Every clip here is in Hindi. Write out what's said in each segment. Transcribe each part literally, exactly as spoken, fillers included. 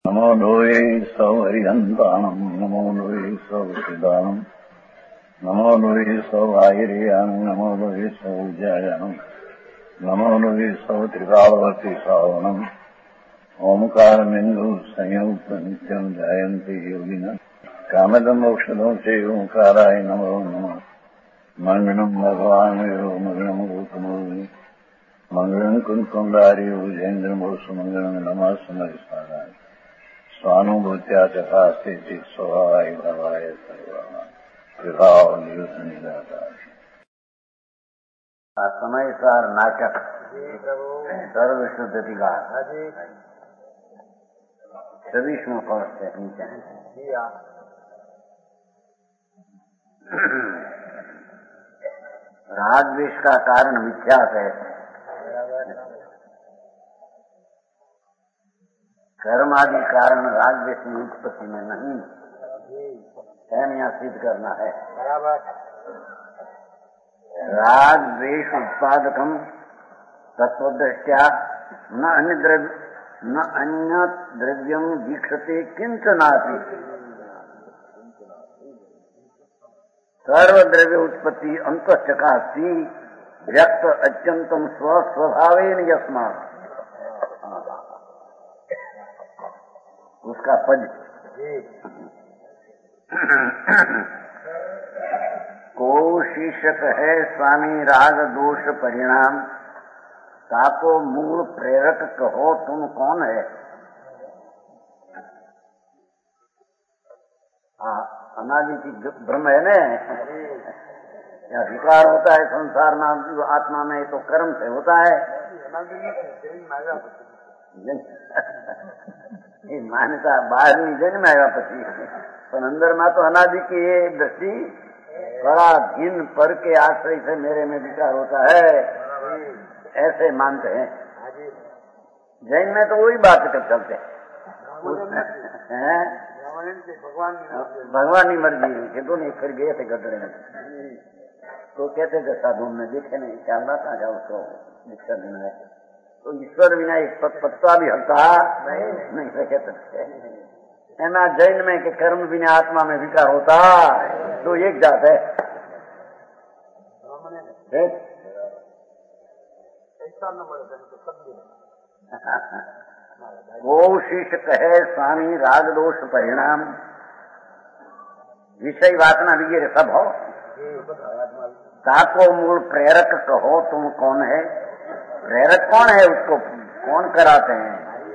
नमो लोये सौहरिहन्ताणम् नमो लोये सौहृदानम् नमो लोये सौभागिर्यानम् नमो लोये सौजायानम् नमो लोये सौत्रिकावती सावनम् ओंकारमिन्दु संयुक्त नित्यम् जायन्ति योगिनः कामदम् मोक्षदम् च ओंकाराय नमो नमः मङ्गलम् भगवान् वीरो मङ्गलम् रूपमोहि मङ्गलम् कुन्कुण्डारि भुजेन्द्रमोसु मङ्गलम् नमः समरिसाराय स्वानुभूत्या तथा स्थिति स्वभावाय भवाय सर्वभाव समय सार नाटक सर्व शुद्ध अधिकार सभी श्लोक पहुंचते नीचे राग द्वेष का कारण मिथ्या है, कर्म आदि कारण राग द्वेष की उत्पत्ति में नहीं, एम यहाँ सिद्ध करना है। राग द्वेष उत्पादकम तत्वदृष्ट्या न अन्य द्रव्य न अन्य द्रव्यम दीक्षते किंचनापि सर्व द्रव्य उत्पत्ति अंतश्चकास्ति व्यक्त अत्यंतम स्वस्वभावेन यस्मात् उसका पद को शीर्षक है स्वामी राग दोष परिणाम ताको मूल प्रेरक कहो तुम कौन है। हाँ, अनादि की भ्रम है न, या विकार होता है संसार नाम आत्मा में तो कर्म से होता है। ये मान्यता बाहर नहीं जन्माएगा पति, पर अंदर में तो अनादि की ये दृष्टि बड़ा दिन पर के आश्रय से मेरे में विकार होता है, ऐसे मानते हैं। जैन में तो वही बात कर चलते हैं, भगवान की मर्जी के तो नहीं, फिर गए थे गड्ढे में तो कहते थे साधु में देखे नहीं क्या कहा जाओ उसको दीक्षा देना है, तो ईश्वर बिना एक पत्ता भी हलता नहीं सके सकते। ना जैन में के कर्म बिना आत्मा में विकार होता तो एक जात है। वो शीर्षक है स्वामी राग दोष परिणाम विषय वासना विजय सब हो, ताको मूल प्रेरक कहो तुम कौन है। प्रेरक कौन है, उसको कौन कराते हैं।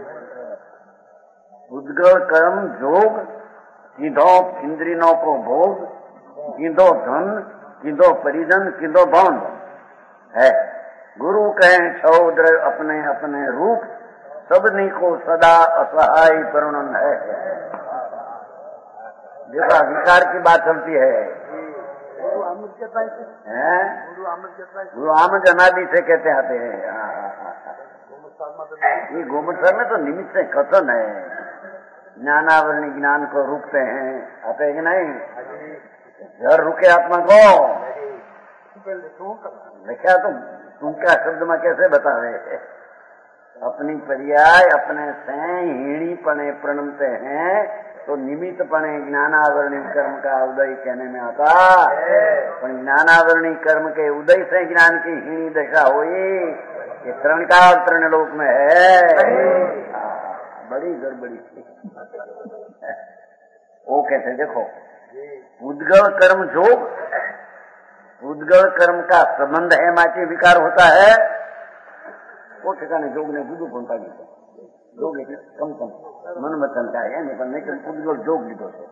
उद्गल कर्म जोग किधो इंद्रियों को भोग किधो धन किधो परिजन किधो भवन है। गुरु कहें छौद्र अपने अपने रूप सबनी को सदा असहाय परिणन है। देखा विकार की बात चलती है। गुरु आमद अनादि से कहते आते हैं। ये गोमुख में तो निमित्त से कथन है, ज्ञानावरणी ज्ञान को रुकते हैं, आते कि नहीं। घर रुके आत्मा को देखा तो तुम क्या शब्द में कैसे बता रहे। अपनी पर्याय अपने से हीणी पने प्रणमते हैं तो निमित्त पने ज्ञानावरणी कर्म का उदय कहने में आता। पर ज्ञानावरणी कर्म के उदय से ज्ञान की हीणी दशा हुई, ये तृण का तृण लोक में है। बड़ी गड़बड़ी वो कहते देखो उद्गल कर्म जोग, उद्गल कर्म का संबंध है माचे विकार होता है। वो ठिकाने जोग ने बुद्धू कौन का गीता जोग कम कम मन वचन का है नहीं, पर नहीं उद्गल जोग लीधो से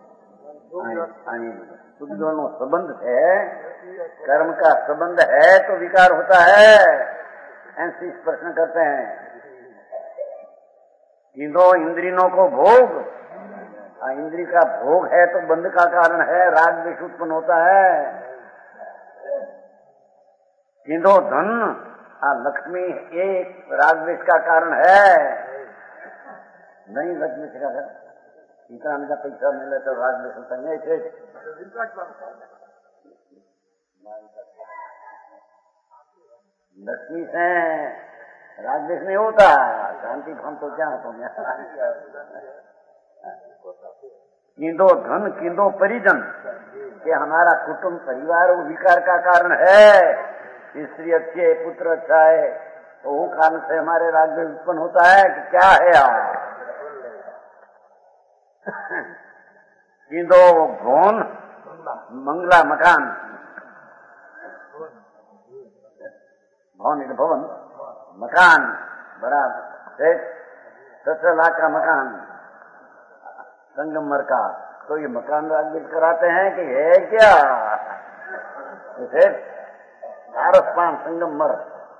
उद्गल नो संबंध है, कर्म का संबंध है तो विकार होता है। ऐसे प्रश्न करते हैं किधो इंद्रियों को भोग, इंद्री का भोग है तो बंध का कारण है, राग द्वेष उत्पन्न होता है। किधो धन, लक्ष्मी एक राग द्वेष का कारण है नहीं। लक्ष्मी से का इतना मेरा पैसा मिले तो राग द्वेष होता नहीं। लक्ष्मी से राग द्वेष नहीं होता, शांति हम तो क्या होता है। किंदो धन किंदो परिजन, कि हमारा कुटुंब परिवार वो विकार का कारण है। स्त्री अच्छी है, पुत्र अच्छा है, तो वो कारण से हमारे राग में उत्पन्न होता है कि क्या है यार। किंदो भवन मंगला मकान, भवन इधर भवन मकान बराबर सत्रह लाख का मकान संगमर का, तो ये मकान राजनीति कराते हैं कि है क्या? पान संगमर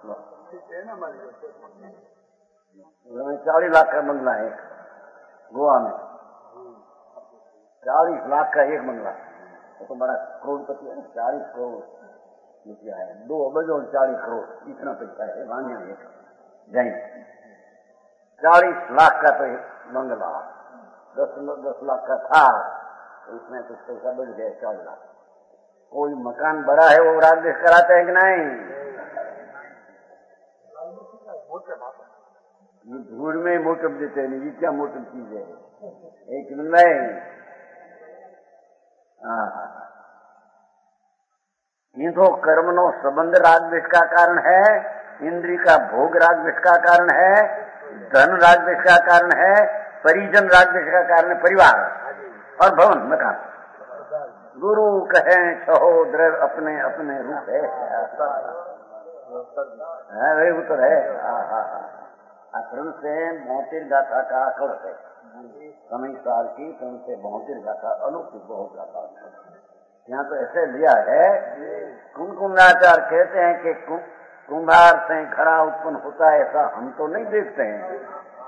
चालीस लाख का बंगला है गोवा में, चालीस लाख का एक बंगला, वो तो बड़ा करोड़पति है। चालीस करोड़ रुपया है, दो अबज और चालीस करोड़, इतना पैसा है वानिया एक जैन। चालीस लाख का तो बंगला, दस दस लाख का था, तो इसमें कुछ पैसा बढ़ गया चालीस लाख। कोई मकान बड़ा है वो राजदेश कराते हैं कि नहीं? ये धूड़ में मोटम देते हैं, ये क्या मोटम चीज है? एक नहीं। हाँ, ये तो कर्म नो संबंध राजदेश का कारण है, इंद्री का भोग राजदेश का कारण है, धन राजदेश का कारण है, परिजन राजदेश का कारण है, परिवार और भवन मकान। गुरु कहें छहो द्रव्य अपने अपने रूप है, वही उत्तर है। अतरण से मोतिर गाथा का अखड़ है, समय साल की तरण से मोतिर गाथा अलौकिक बहुत गाथा। यहाँ तो ऐसे लिया है, कुंकुंडाचार्य कहते हैं कि कुंभार से घड़ा उत्पन्न होता है, ऐसा हम तो नहीं देखते हैं।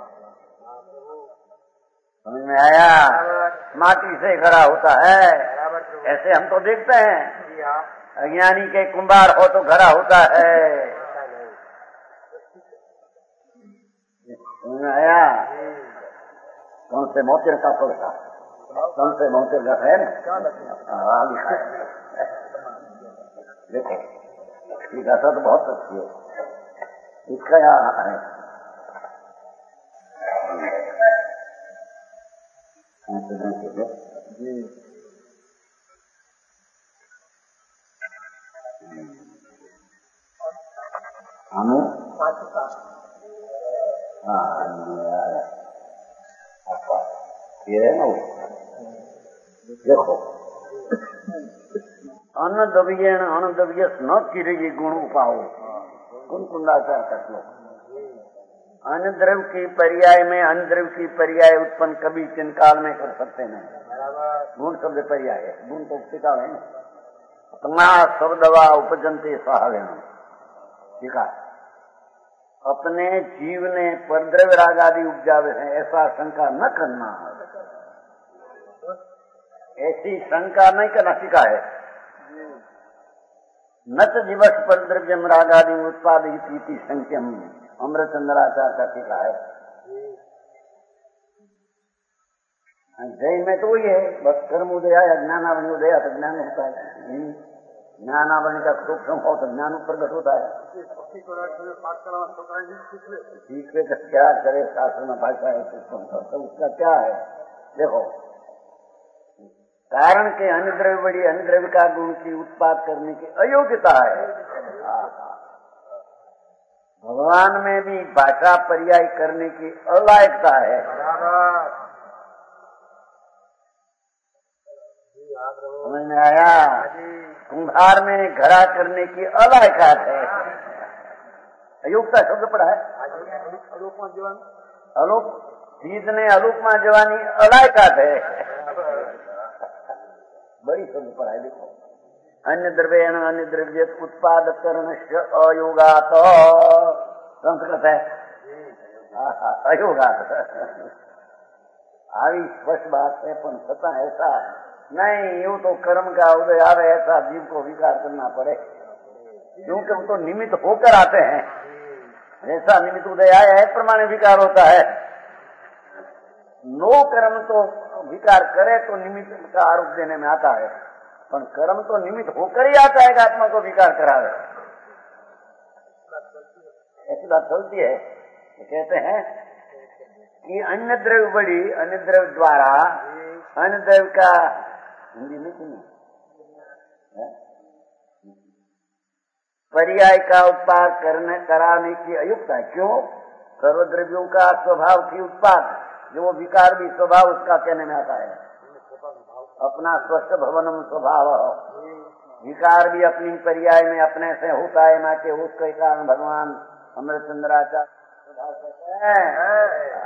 समझ में आया? माटी से घड़ा होता है, ऐसे हम तो देखते हैं। अज्ञानी के कुंभार हो तो घड़ा होता है। समझ में आया? कौन से मोतिर का फल था, कौन से मोतिर का है ना, लिखा है। देखो ये गाथा तो बहुत अच्छी है, इसका यहाँ है जी। अनु ये है ना, देखो अन्न दबियण अन्न दबियस न किरेगी गुण उपाओ, कुन कुंडाचार का श्लोक। अन्न द्रव्य की पर्याय में अन्न द्रव्य की पर्याय उत्पन्न कभी किन काल में कर सकते नहीं। गुण शब्द पर्याय है, गुण तो उपसिका है ना। शब्दवा उपजंते सहावेण, ठीक है। अपने जीव ने परद्रव्य राग आदि उपजावे हैं, ऐसा शंका न करना, ऐसी शंका नहीं करना सीखा है। न तो जीवस परद्रव्यम राग आदि उत्पादित संख्यम, अमृतचंद्राचार्य का टीका है। जैन में तो वही है, बस कर्म उदय या ज्ञानावरण उदय तो ज्ञान होता है, ज्ञानावरण का सुख हो तो ज्ञान प्रकट होता है। सीखने का क्या करे, शास्त्र में भाषा है तो उसका क्या है। देखो कारण के अन्य द्रव्य बड़ी अन्य द्रव्य का गुण की उत्पाद करने की अयोग्यता है। भगवान में भी भाषा पर्याय करने की अलायकता है। समझ में आया? कुंभार में घड़ा करने की अलायकात है, अयोग्यता शब्द पड़ा है। अलोक सीध ने अलोक मां जवानी अलायकात है, बड़ी शब्द पड़ा है। देखो अन्य द्रव्य अन्य द्रव्य उत्पाद करण से अयोगात, संस्कृत है अयोगात। આવી સ્પષ્ટ बात है, पर छता ऐसा नहीं, यूं तो कर्म का उदय आवे ऐसा जीव को विकार करना पड़े, क्योंकि वो तो निमित्त होकर आते हैं। जैसा निमित्त उदय आया है प्रमाण विकार होता है। नो कर्म तो विकार करे तो निमित्त का आरोप देने में आता है, पर कर्म तो निमित्त होकर ही आता है कि आत्मा को विकार करावे। ऐसी बात चलती है। तो कहते हैं कि अन्य द्रव्य बड़ी अन्य द्रव्य द्वारा अन्य द्रव्य का हिंदी में सुनिए पर्याय का उत्पाद करने कराने की अयुक्त है। क्यों? सर्वद्रव्यों का स्वभाव की उत्पाद जो वो विकार भी स्वभाव उसका कहने में आता है। अपना स्वस्थ भवनम स्वभाव विकार भी अपनी पर्याय में अपने से होता है ना कि उसके कारण भगवान अमृतचंद्राचार्य स्वभाव कहते हैं।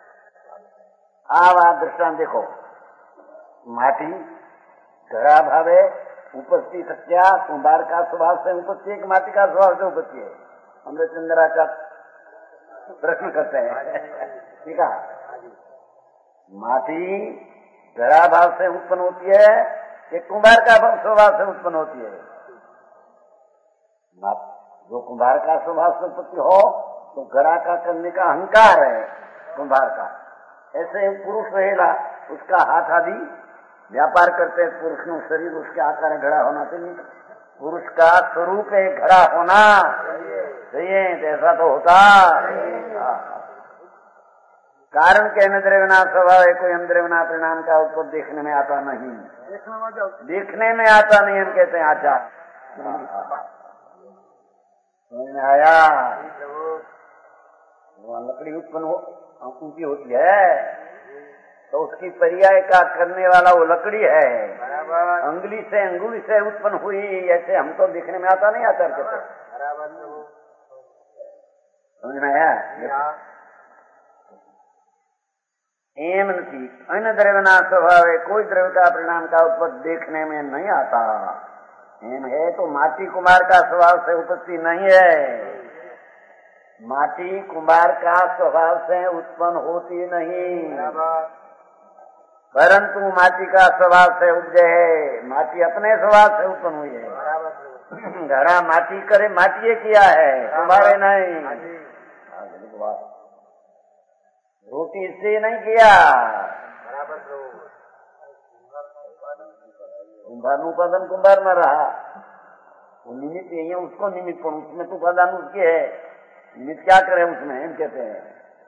आप आप दृष्टांत देखो, माटी घड़ा भावे उपस्थित क्या कुंभार का स्वभाव से उपस्थित है कि माटी का स्वभाव से उपस्थित है? अमृतचंद्राचार्य प्रश्न करते हैं। ठीक है, माटी घड़ा भाव से उत्पन्न होती है कि कुंभार का स्वभाव से उत्पन्न होती है? जो कुंभार का स्वभाव से उत्पत्ति हो तो घड़ा का करने का अहंकार है कुंभार का। ऐसे पुरुष रहेगा, उसका हाथ आदि व्यापार करते हैं, पुरुष नु शरीर उसके आकार में घड़ा होना चाहिए। पुरुष का स्वरूप है घड़ा होना चाहिए, ऐसा तो होता। कारण के न द्रव्यना स्वभाव है, कोई द्रव्यना परिणाम का उत्पत्ति देखने में आता नहीं, देखने में आता नहीं। हम कहते हैं आचार समझ में आया? लकड़ी उत्पन्न हो ऊंची होती है तो उसकी पर्याय का करने वाला वो लकड़ी है। अंगुली से अंगुली से उत्पन्न हुई, ऐसे हमको देखने में आता नहीं आचार कहते। समझ में आया? एम नहीं अन्य द्रव्यना स्वभाव है, कोई द्रव्य का परिणाम का उत्पत्ति देखने में नहीं आता। एम है तो माटी कुमार का स्वभाव से उपस्थिति नहीं है। माटी कुमार का स्वभाव से उत्पन्न होती नहीं, परंतु माटी का स्वभाव से उपजे है। माटी अपने स्वभाव से उत्पन्न हुई है। घड़ा माटी करे माटी किया है, कुम्हारे नहीं। रोटी इससे नहीं किया, कुंभार उत्पादन कुंभार में रहा, वो निमित्त यही है, उसको निमित्त पर उसमें तो उपादान उसके है, निमित्त क्या करे उसमें हम कहते हैं।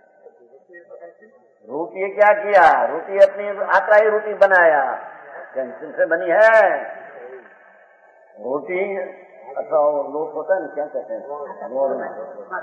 रोटी क्या किया? रोटी अपनी आटा ही रोटी बनाया, टेंशन से बनी है रोटी। अच्छा लोट होता है ना, क्या कहते हैं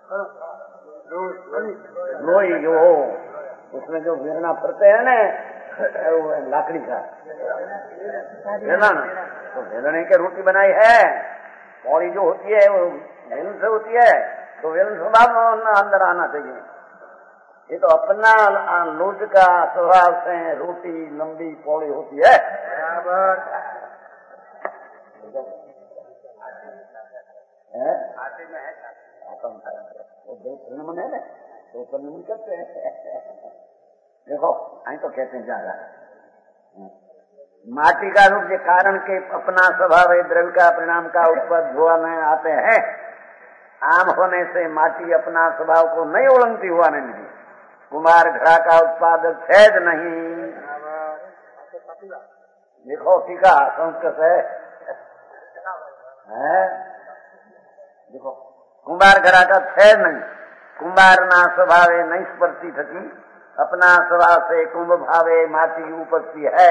लोई, जो उसमें जो वेलना पड़ते हैं ना लाकड़ी का वेलना, तो वेलने के रोटी बनाई है। पौड़ी जो होती है वो वेलन से होती है, तो वेलन स्वभाव अंदर आना चाहिए। ये तो अपना लोट का स्वभाव से रोटी लंबी पौड़ी होती है। आटे में है वो दो परिणमन है ना, दो परिणमन करते हैं। देखो आई तो कहते हैं ज्यादा माटी का रूप के कारण के अपना स्वभाव है, द्रव्य का परिणाम का उत्पत्ति हुआ नहीं आते हैं। आम होने से माटी अपना स्वभाव को नहीं उल्लंघती हुआ नहीं। कुमार घड़ा का उत्पादक छेद नहीं। देखो टीका संस्कृत है, है? देखो कुंभार घड़ा का छेद नहीं, कुंभार ना स्वभाव नहीं स्पर्शी थकी, अपना स्वभाव से कुंभ भावे माटी उपस्थिति है।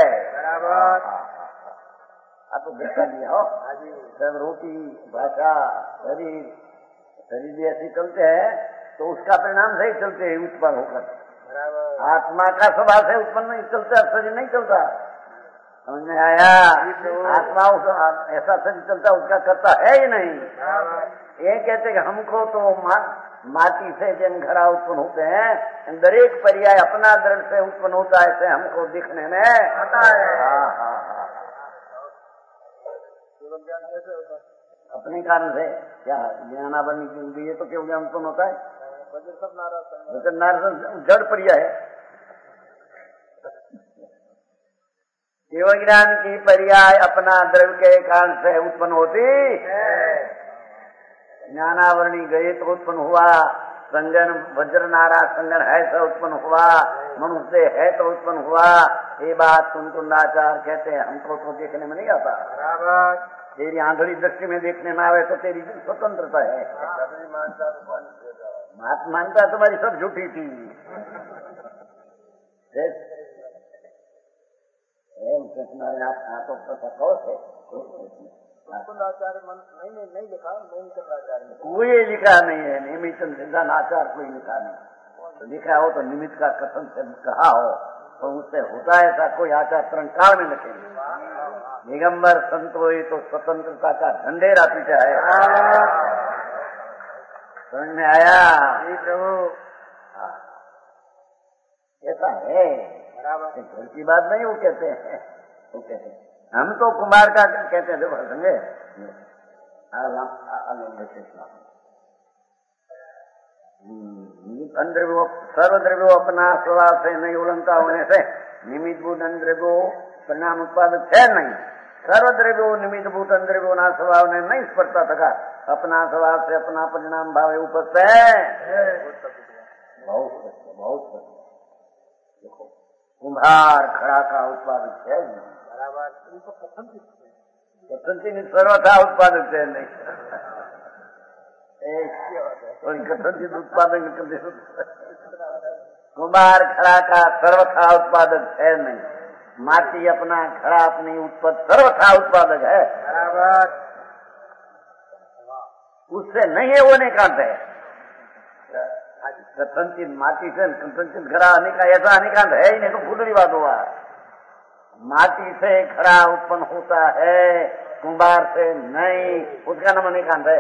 आप तो देखा दिया हो, जब रोटी भाषा शरीर शरीर भी ऐसे चलते हैं तो उसका परिणाम से ही चलते हैं उत्पन्न होकर। आत्मा का स्वभाव से उत्पन्न नहीं चलता, शरीर नहीं चलता। समझ में आया? आत्मा ऐसा शरीर चलता उसका करता है ही नहीं। ये कहते कि हमको तो मा, माटी से जन घड़ा उत्पन्न होते हैं, दरेक पर्याय अपना द्रव्य से उत्पन्न होता है, ऐसे हमको दिखने में आता है। हाँ हाँ हाँ, अपने कारण से क्या ज्ञानावरण की, ये तो क्यों ज्ञान उत्पन्न होता है? जड़ पर्याय है। केवल ज्ञान की पर्याय अपना द्रव्य के कारण से उत्पन्न होती है। ज्ञानावरणी गए तो उत्पन्न हुआ, संगन वज्र नारा संगन है तो उत्पन्न हुआ, मनुष्य है तो उत्पन्न हुआ। ये बात कुंकुंडाचार्य कहते हैं हमको तो देखने में नहीं आता। तेरी आंधड़ी दृष्टि में देखने में आवे तो तेरी स्वतंत्रता है। मानता तुम्हारी सब झूठी थी। એમ કૃષ્ણના આ તો કહો છે आचार्य नहीं नहीं नहीं लिखा निमित्ताचार्य कोई लिखा नहीं है। निमित्त सिद्धांताचार कोई लिखा नहीं, तो लिखा हो तो निमित्त का कथन से कहा हो तो उससे होता है ऐसा कोई आचार तरण काल में लिखेंगे। दिगंबर संत हो तो स्वतंत्रता का ढंढेरा पीछा है। समझ में आया प्रभु? ऐसा है, घर की बात नहीं वो कहते हैं, वो कहते हैं हम तो कुमार का कहते हैं। देखो संगे अंद्रव्यो सर्वद्रव्यो अपना स्वभाव से नहीं उलंघता होने से निमित्त भूत अंद्रव्यो परिणाम उत्पादक है नहीं। सर्वद्रव्यो निमित्त भूत अंद्रव्यो ना स्वभाव ने नहीं स्पर्धा थका अपना स्वभाव से अपना परिणाम भाव उपस्थ है। बहुत सत्य, बहुत सत्य। देखो कुम्हार खड़ा का उत्पादक है कथनचित सर्वथा उत्पादक है नहीं। कथनचित उत्पादक कुम्हार खड़ा का सर्वथा उत्पादक है नहीं। माटी अपना खड़ा अपनी उत्पत्ति सर्वथा उत्पादक है, उससे नहीं है वो निकांत है। कथनचित माटी से कथनचित घड़ा अनिका ऐसा अनिकांत है ही नहीं, तो फूटरी बात हुआ। माटी से घड़ा उत्पन्न होता है, कुंभार से नहीं, उसका नाम अनिकांत है।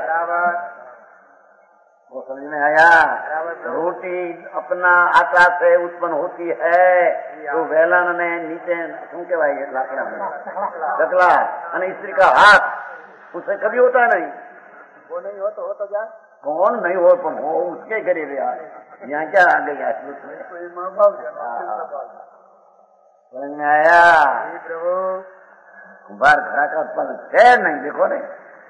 वो समझ में आया? रोटी अपना आटा से उत्पन्न होती है तो वेलन ने नीचे શું કહેવાય લાકડા में चकला અને स्त्री का हाथ उससे कभी होता नहीं। वो नहीं हो तो हो तो जा कौन नहीं हो पर हो उसके गरीब यार यहाँ क्या आ गया समझ में आया? प्रभु कुम्हार घड़ा का उत्पादन है नहीं। देखो नहीं,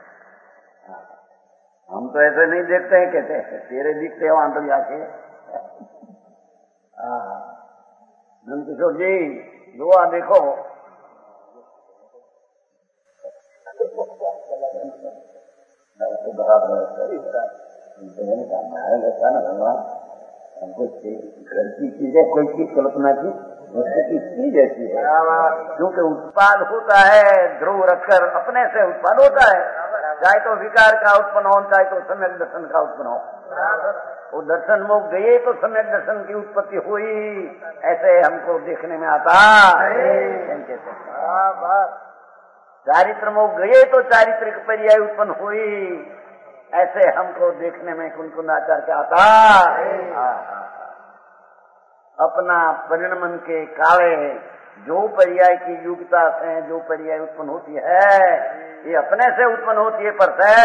हम तो ऐसे नहीं देखते हैं, कहते हैं तेरे दिखते हो आंतरिक आके। नंद किशोर जी दुआ देखो हमको घर की चीजें कोई चीज कल्पना की वस्तु की चीज ऐसी है क्योंकि उत्पाद होता है ध्रुव रखकर अपने से उत्पाद होता है। चाहे तो विकार का उत्पन्न हो, चाहे तो सम्यक दर्शन का उत्पन्न हो। वो दर्शन मुख गए तो सम्यक दर्शन की उत्पत्ति हुई, ऐसे हमको देखने में आता। चारित्र मुख गए तो चारित्रिक पर्याय उत्पन्न हुई, ऐसे हमको देखने में कुंकुंदाचार्य के आता। अपना परिणमन के काले जो पर्याय की युक्ता से जो पर्याय उत्पन्न होती है ये अपने से उत्पन्न होती है पर से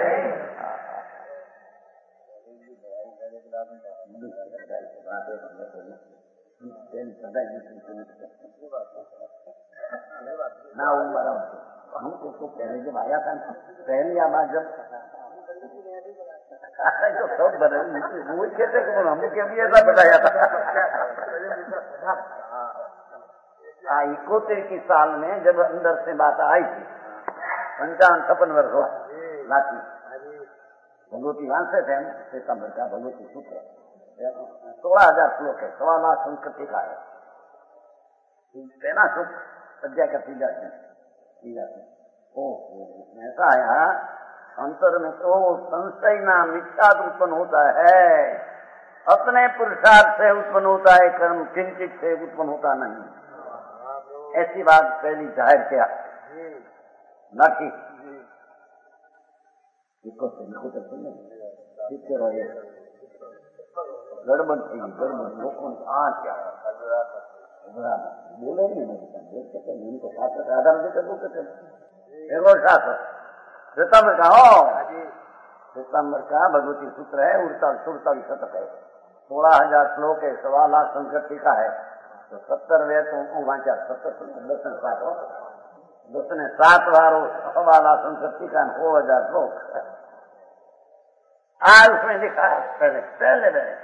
ना उम्र हमको तो पहले जब आया था पहली आवाज जब तो सब बने वो कहते हमको क्या भी ऐसा बताया था। इकोतेर की साल में जब अंदर से बात आई थी पंचावन छप्पन वर्ष हुआ लाठी भगवती वहां से थे सितंबर का भगवती सूत्र सोलह हजार श्लोक है, सवा लाख संस्कृति का है। तेना सुख सज्जा का तीजा है तीजा है ओ ऐसा आया अंतर में तो संशय ना मिथ्यात उत्पन्न होता है, अपने पुरुषार्थ से उत्पन्न होता है, कर्म किंचित से उत्पन्न होता नहीं। ऐसी बात पहली जाहिर किया न कि गड़बड़ थी गड़बड़ लोगों ने आ क्या बोले नहीं उनको शास्त्र का आधार देकर बोलते थे। शास्त्र सितंबर का हो सितंबर का भगवती सूत्र है उड़तालीस सुड़तालीस शतक है, सोलह हजार श्लोक है, सवा लाख संस्कृति का है तो सत्तर वे तो वाचा सत्तर दस ने सात हो दस ने सात बार सवा लाख संस्कृति का हो हजार श्लोक आज उसमें लिखा है पहले पहले पहले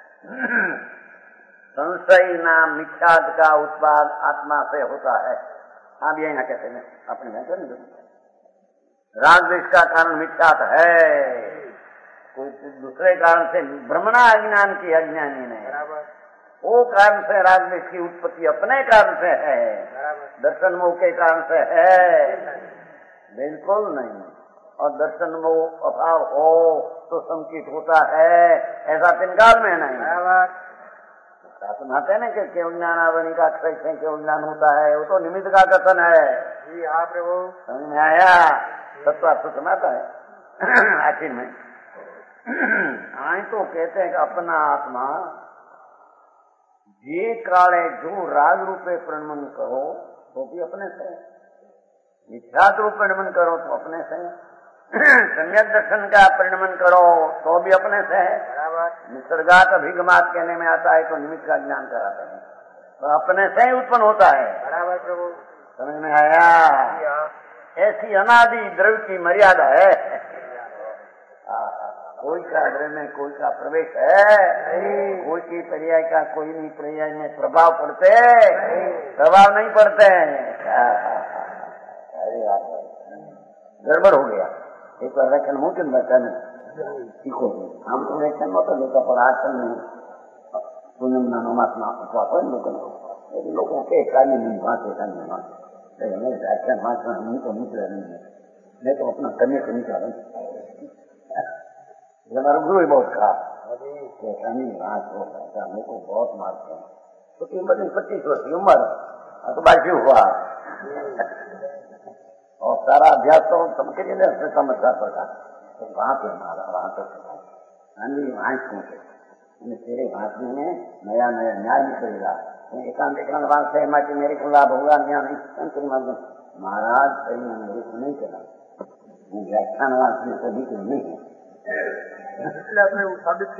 संशय नाम मिथ्यात का उत्पाद आत्मा से होता है। आप ये ना कहते हैं अपने में करेंगे राजद्वेष का कारण मिथ्यात है, कोई दूसरे कारण से भ्रमणा अज्ञान की अज्ञानी नहीं वो कारण से राग की उत्पत्ति अपने कारण से है, दर्शन मोह के कारण से है? बिल्कुल नहीं। और दर्शन मोह अभाव हो तो संकित होता है, ऐसा तिनकाल में नहीं। सुनाते हैं ना कि केवल ज्ञान आवरणी का अक्षय से केवल ज्ञान होता है, वो तो निमित्त का कथन है। जी हाँ प्रभु, समझ में आया? तत्व तो सुनाता है आखिर में। आए तो कहते हैं कि अपना आत्मा ये काले जो राग रूपे प्रणमन करो तो भी अपने से, मिथ्यात रूप प्रणमन करो तो अपने से, सम्यक दर्शन का प्रणमन करो तो भी अपने से है। निसर्गात अभिगमात कहने में आता है तो निमित्त का ज्ञान कराते हैं, तो अपने से ही उत्पन्न होता है। बराबर प्रभु, समझ में आया? ऐसी अनादि द्रव्य की मर्यादा है। कोई का द्रव्य में कोई का प्रवेश है, कोई की पर्याय का कोई नहीं पर्याय में प्रभाव पड़ते, प्रभाव नहीं पड़ते। अरे गड़बड़ हो गया। एक बार व्याख्यान मुमकिन व्याख्यान सीखो, हम तो व्याख्यान मत लेता पर आचरण में पुण्यम नानुमात्मा उपवास लोग लोगों के कार्य नहीं भाषे का नहीं भाषे व्याख्यान भाषण हम तो निकले नहीं है, मैं तो अपना करने को निकला नहीं। हमारा गुरु ही बहुत कहा मेरे को बहुत मारते हैं, तो कीमत पच्चीस वर्ष की उम्र तो बाकी हुआ और सारा अभ्यास तो समझ नहीं समझता पड़ता, तो वहां पे मारा वहां तक वहां पहुंचे तेरे भाषण में नया नया न्याय निकलेगा, एकांत एकांत बात से माटी मेरे को लाभ होगा न्याय नहीं। महाराज कहीं मेरे को नहीं चला, व्याख्यान वास्ते सभी को नहीं है, इसलिए अपने साबित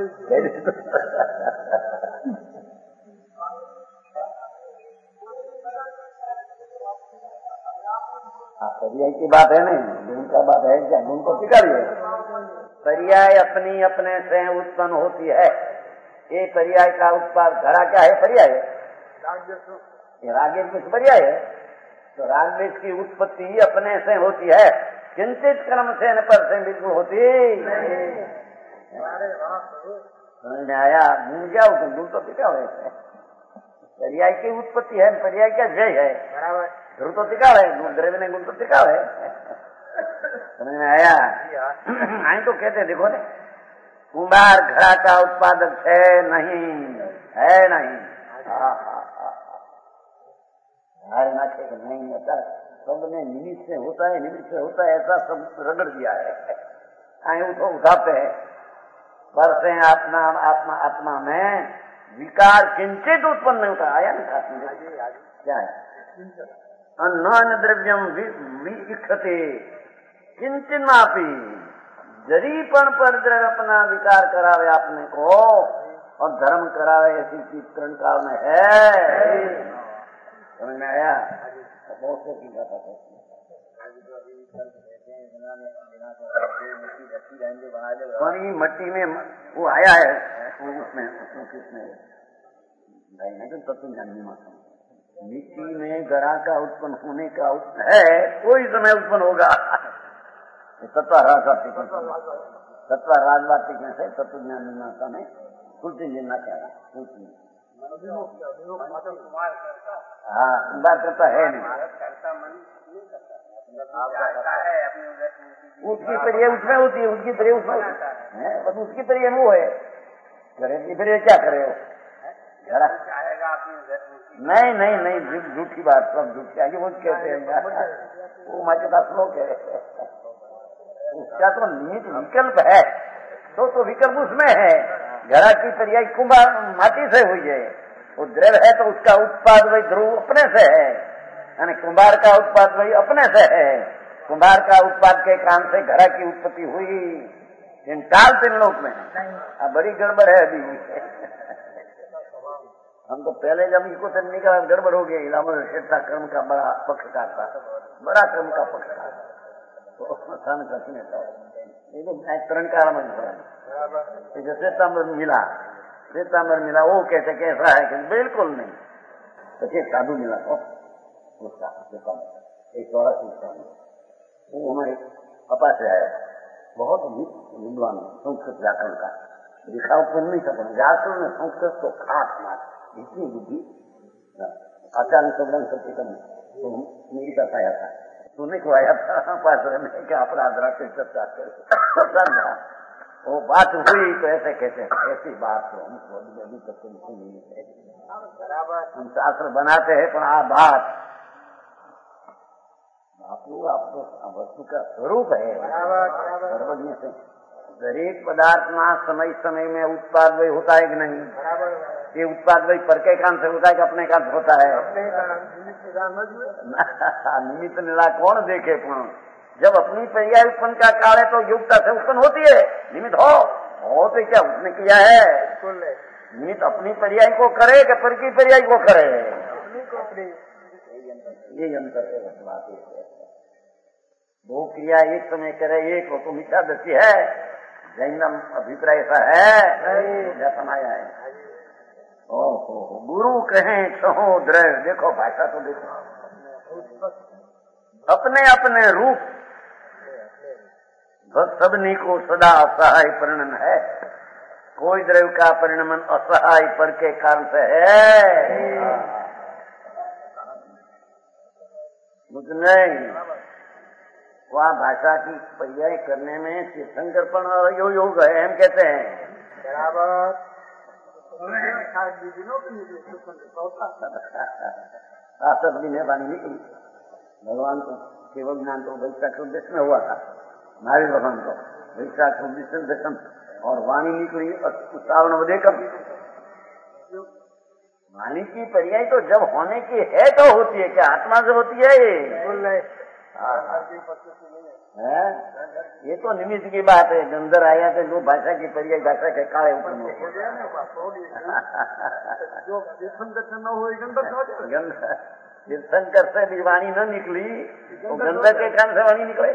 पर्याय की बात है नहीं, गुण का बात है क्या? गुण को स्वीकारिए। पर्याय अपनी अपने से उत्पन्न होती है। ये पर्याय का उत्पाद घड़ा क्या है? पर्याय है। रागेश किस पर्याय है? तो रागेश की उत्पत्ति अपने से होती है, किंचित कर्म से न पर से बिल्कुल होती। समझ में आया? गुण क्या होते? गुण तो टिका हुए पर्याय की उत्पत्ति है, पर्याय क्या जय है, ध्रुव तो टिका है, द्रव्य ने गुण तो टिका है। समझ में आया? आई तो कहते देखो ने, कुंभार घड़ा का उत्पादक है नहीं, है नहीं, ना नहीं होता, सब ने निमित्त से होता है, निमित्त से होता है, ऐसा सब रगड़ दिया है। आई उठो उठाते हैं पर से आत्मा आत्मा आत्मा में विकार किंचित उत्पन्न नहीं होता। आया ना क्या है? अन्न द्रव्यम विक्षते किंचित मापी, जरीपण पर द्रव्य अपना विकार करावे आपने को और धर्म करावे, ऐसी चीज तरण काल में है। समझ में आया? बहुत से की बात है। मट्टी में वो आया है, उसमें उसमें तत्व जानने माता मिट्टी में गड़ा का उत्पन्न होने का है, कोई समय उत्पन्न होगा। तत्व राजवाटिक तत्व राजवाटिक से तत्व ज्ञान माता में कुछ लेना चाहिए। हाँ, बात करता है नहीं, उसकी प्रिय उसमें होती है, उसकी प्रिय उसमें है, बस उसकी प्रिय वो है, करे की प्रिय क्या करे हो? नहीं नहीं नहीं, झूठी बात, सब झूठी आगे वो कहते हैं, वो माँ के पास श्लोक है, उसका तो निहित विकल्प है, तो तो विकल्प उसमें है। घड़ा की पर्याय कुंभार माटी से हुई है, वो द्रव्य है तो उसका उत्पाद वही ध्रुव अपने से है, यानी कुंभार का उत्पाद वही अपने से है। कुंभार का उत्पाद के कारण से घड़ा की उत्पत्ति हुई, इन टाल तीन लोक में। अब बड़ी गड़बड़ है अभी। हम तो पहले जब इसको तो निकला गड़बड़ हो गई, इलामा कर्म का बड़ा पक्षकार था, बड़ा कर्म का पक्षकार, तो स्थान रखने का तरण काल में श्वेतांबर मिला, श्वेतांबर मिला, वो कहते कैसा है कि बिल्कुल नहीं, तो साधु मिला तो उसका एक चौरासी वो हमारे पापा से आया, बहुत विद्वान संस्कृत व्याकरण का, दिखाव पुण्य नहीं था शास्त्रों में संस्कृत तो खास मार इतनी बुद्धि अचानक सबरंग सत्य करने तो मेरी तरफ आया था सुनने को आया था पास में क्या अपराध रखे चर्चा कर वो बात हुई तो ऐसे कहते हैं ऐसी बात तो हमको अभी अभी तक तो नहीं है। हम शास्त्र बनाते हैं पर आ बात आपको आपको वस्तु का स्वरूप है सर्वज्ञ से दरेक पदार्थ में समय समय में उत्पाद वही होता है कि नहीं? ये उत्पाद वही पर के कान से होता है कि अपने कान से होता है? निमित्त निरा कौन देखे पण जब अपनी पर्याय उत्पन्न का काल है तो योग्यता से उत्पन्न होती है। निमित्त हो हो तो क्या उसने किया है? निमित्त अपनी पर्याय को करे कि पर की पर्याय को करे? ये अंतर है बात है। दो क्रिया एक समय करे एक हो तो मिथ्या दृष्टि है। जैनम अभिप्राय ऐसा है समाया है। ओहो गुरु कहें कहो द्रव देखो भाषा तो देखो अपने अपने रूप सबनी को सदा असहाय परिणन है। कोई द्रव्य का परिणमन असहाय पर के कारण से है नहीं। वहाँ भाषा की पर्याय करने में तीर्थंकरपण और यो योग है हम कहते हैं बराबर। शास्त्र भी मेहरबानी निकली भगवान को केवल ज्ञान तो वैशाख उद्देश्य में हुआ था महावीर भगवान को वैशाख उद्देश्य दशम और वाणी निकली श्रावण वदेकम। वाणी की पर्याय तो जब होने की है तो होती है क्या आत्मा से होती है? है ये तो निमित्त की बात है। गंधर आया थे लोग भाषा की पर्याय भाषा के काले ऊपर तीर्थंकर से भी वाणी न निकली तो गंधर के कान से वाणी निकले।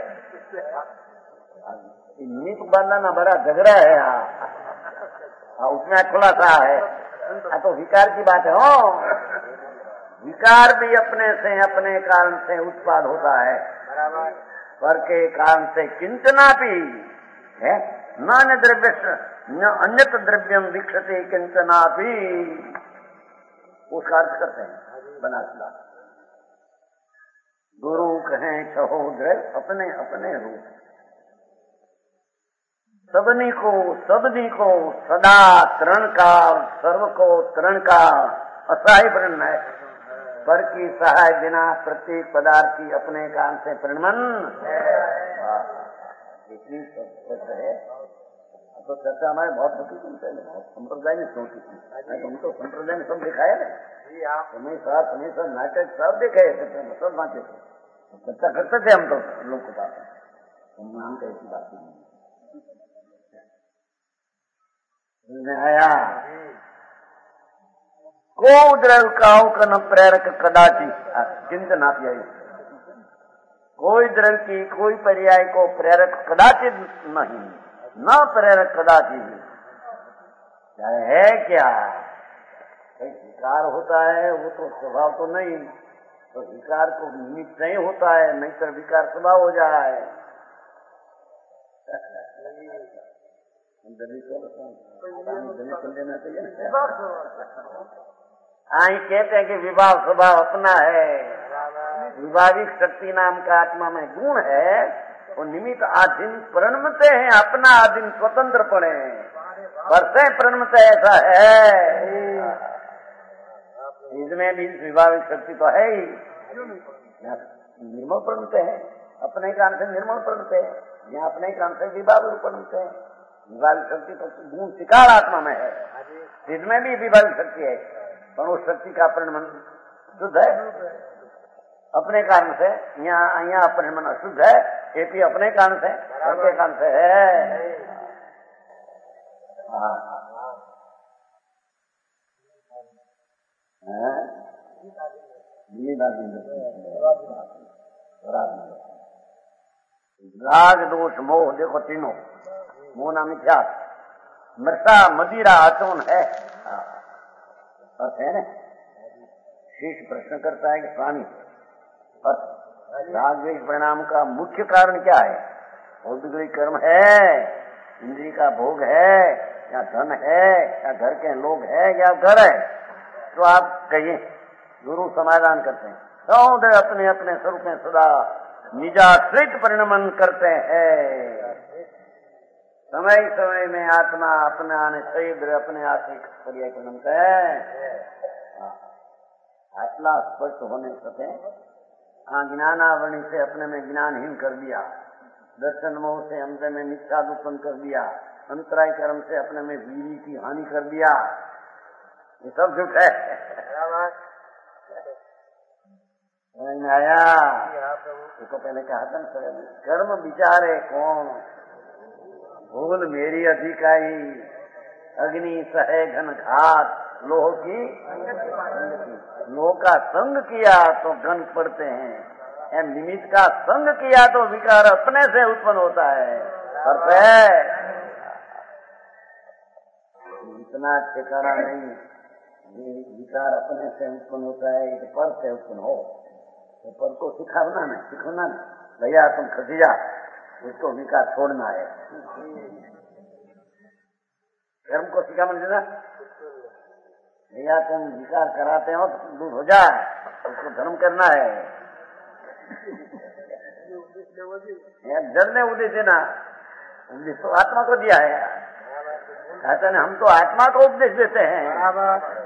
निमित्त बांधना बड़ा झगड़ा है यहाँ उसमें खुलासा है। आ तो विकार की बात है। हो विकार भी अपने से अपने कारण से उत्पाद होता है पर के कारण से किंचना भी है न अन्य द्रव्य न अन्य द्रव्यम विक्षते किंचना भी उसका अर्थ करते हैं बना सुना। गुरु कहें कहो द्रव्य अपने अपने रूप सबनी को सबनी को सदा तरण का सर्व को तरण का असहाय परिणन है। पर की सहाय बिना प्रत्येक पदार्थ की अपने कान से परिणमन इतनी चर्चा है। तो चर्चा हमारे बहुत होती थी बहुत संप्रदाय में होती थी। तुम तो संप्रदाय में सब दिखाए ना तुम्हें साथ तुम्हें सब नाटक सब देखे सब बांटे थे चर्चा करते थे हम तो लोग को बात हम का ऐसी बात नहीं आया। को द्रव काउ का न प्रेरक कदाचि चिंतना कोई द्रव की कोई पर्याय को प्रेरक कदाचित नहीं न प्रेरक कदाचित है क्या? विकार होता है वो तो स्वभाव तो नहीं तो विकार को निमित्त नहीं होता है नहीं तो विकार स्वभाव हो जाए। आई कहते हैं कि विभाव स्वभाव अपना है। विभाविक शक्ति नाम का आत्मा में गुण है वो निमित्त आधीन प्रणमते हैं अपना आधीन स्वतंत्र पड़े पर से प्रणमते ऐसा है। इसमें भी विभाविक शक्ति तो है ही निर्मल प्रणमते हैं अपने कान से निर्मल प्रणमते हैं यहाँ अपने कान से विभाविक प्रणमते हैं। विभाविक शक्ति तो गुण शिकार आत्मा में है इसमें भी विभाविक शक्ति है पर उस शक्ति का परिणमन शुद्ध है अपने कारण से। यहाँ यहाँ परिणमन अशुद्ध है ये भी अपने कारण से अपने कारण से है। राग दोष मोह देखो तीनों मोह नाम मिथ्या मृषा मदिरा आचमन है अर्थ है ना। शेष प्रश्न करता है कि स्वामी राग द्वेष परिणाम का मुख्य कारण क्या है? भौतिक कर्म है इंद्रिय का भोग है क्या धन है, क्या घर के लोग है, क्या घर है, तो आप कहिए। गुरु समाधान करते हैं, सौदे अपने अपने स्वरूप में सदा निजाश्रित परिणमन करते हैं। समय समय में आत्मा अपने आने शरीर अपने आश्रित पर्याय परिणमते हैं। आत्मा स्पष्ट होने सके ज्ञानावरणी से अपने में ज्ञानहीन कर दिया, दर्शन मोह से अंदर में मिथ्या उत्पन्न कर दिया, अंतराय कर्म से अपने में वीरी की हानि कर दिया, ये सब झूठ है। आया तो पहले कहा था ना, कर्म विचारे कौन, भूल मेरी अधिकारी, अग्नि सहे घन घात, लोह की लोह का संग किया तो घन पड़ते हैं, निमित्त का संग किया तो विकार अपने से उत्पन्न होता है। पर इतना ठिकाना नहीं, विकार अपने से उत्पन्न होता है, एक पर से उत्पन्न हो तो पर को सिखाना नहीं, सिखाना नहीं, भैया तुम खसी जा, उसको विकार छोड़ना है। कर्म को सिखा मन देना, भैया तुम विकार कराते हो तो दूर हो जाए, उसको धर्म करना है। जड़ ने उपदेश देना, उपदेश तो आत्मा को दिया है, कहते हैं हम तो आत्मा को उपदेश देते हैं।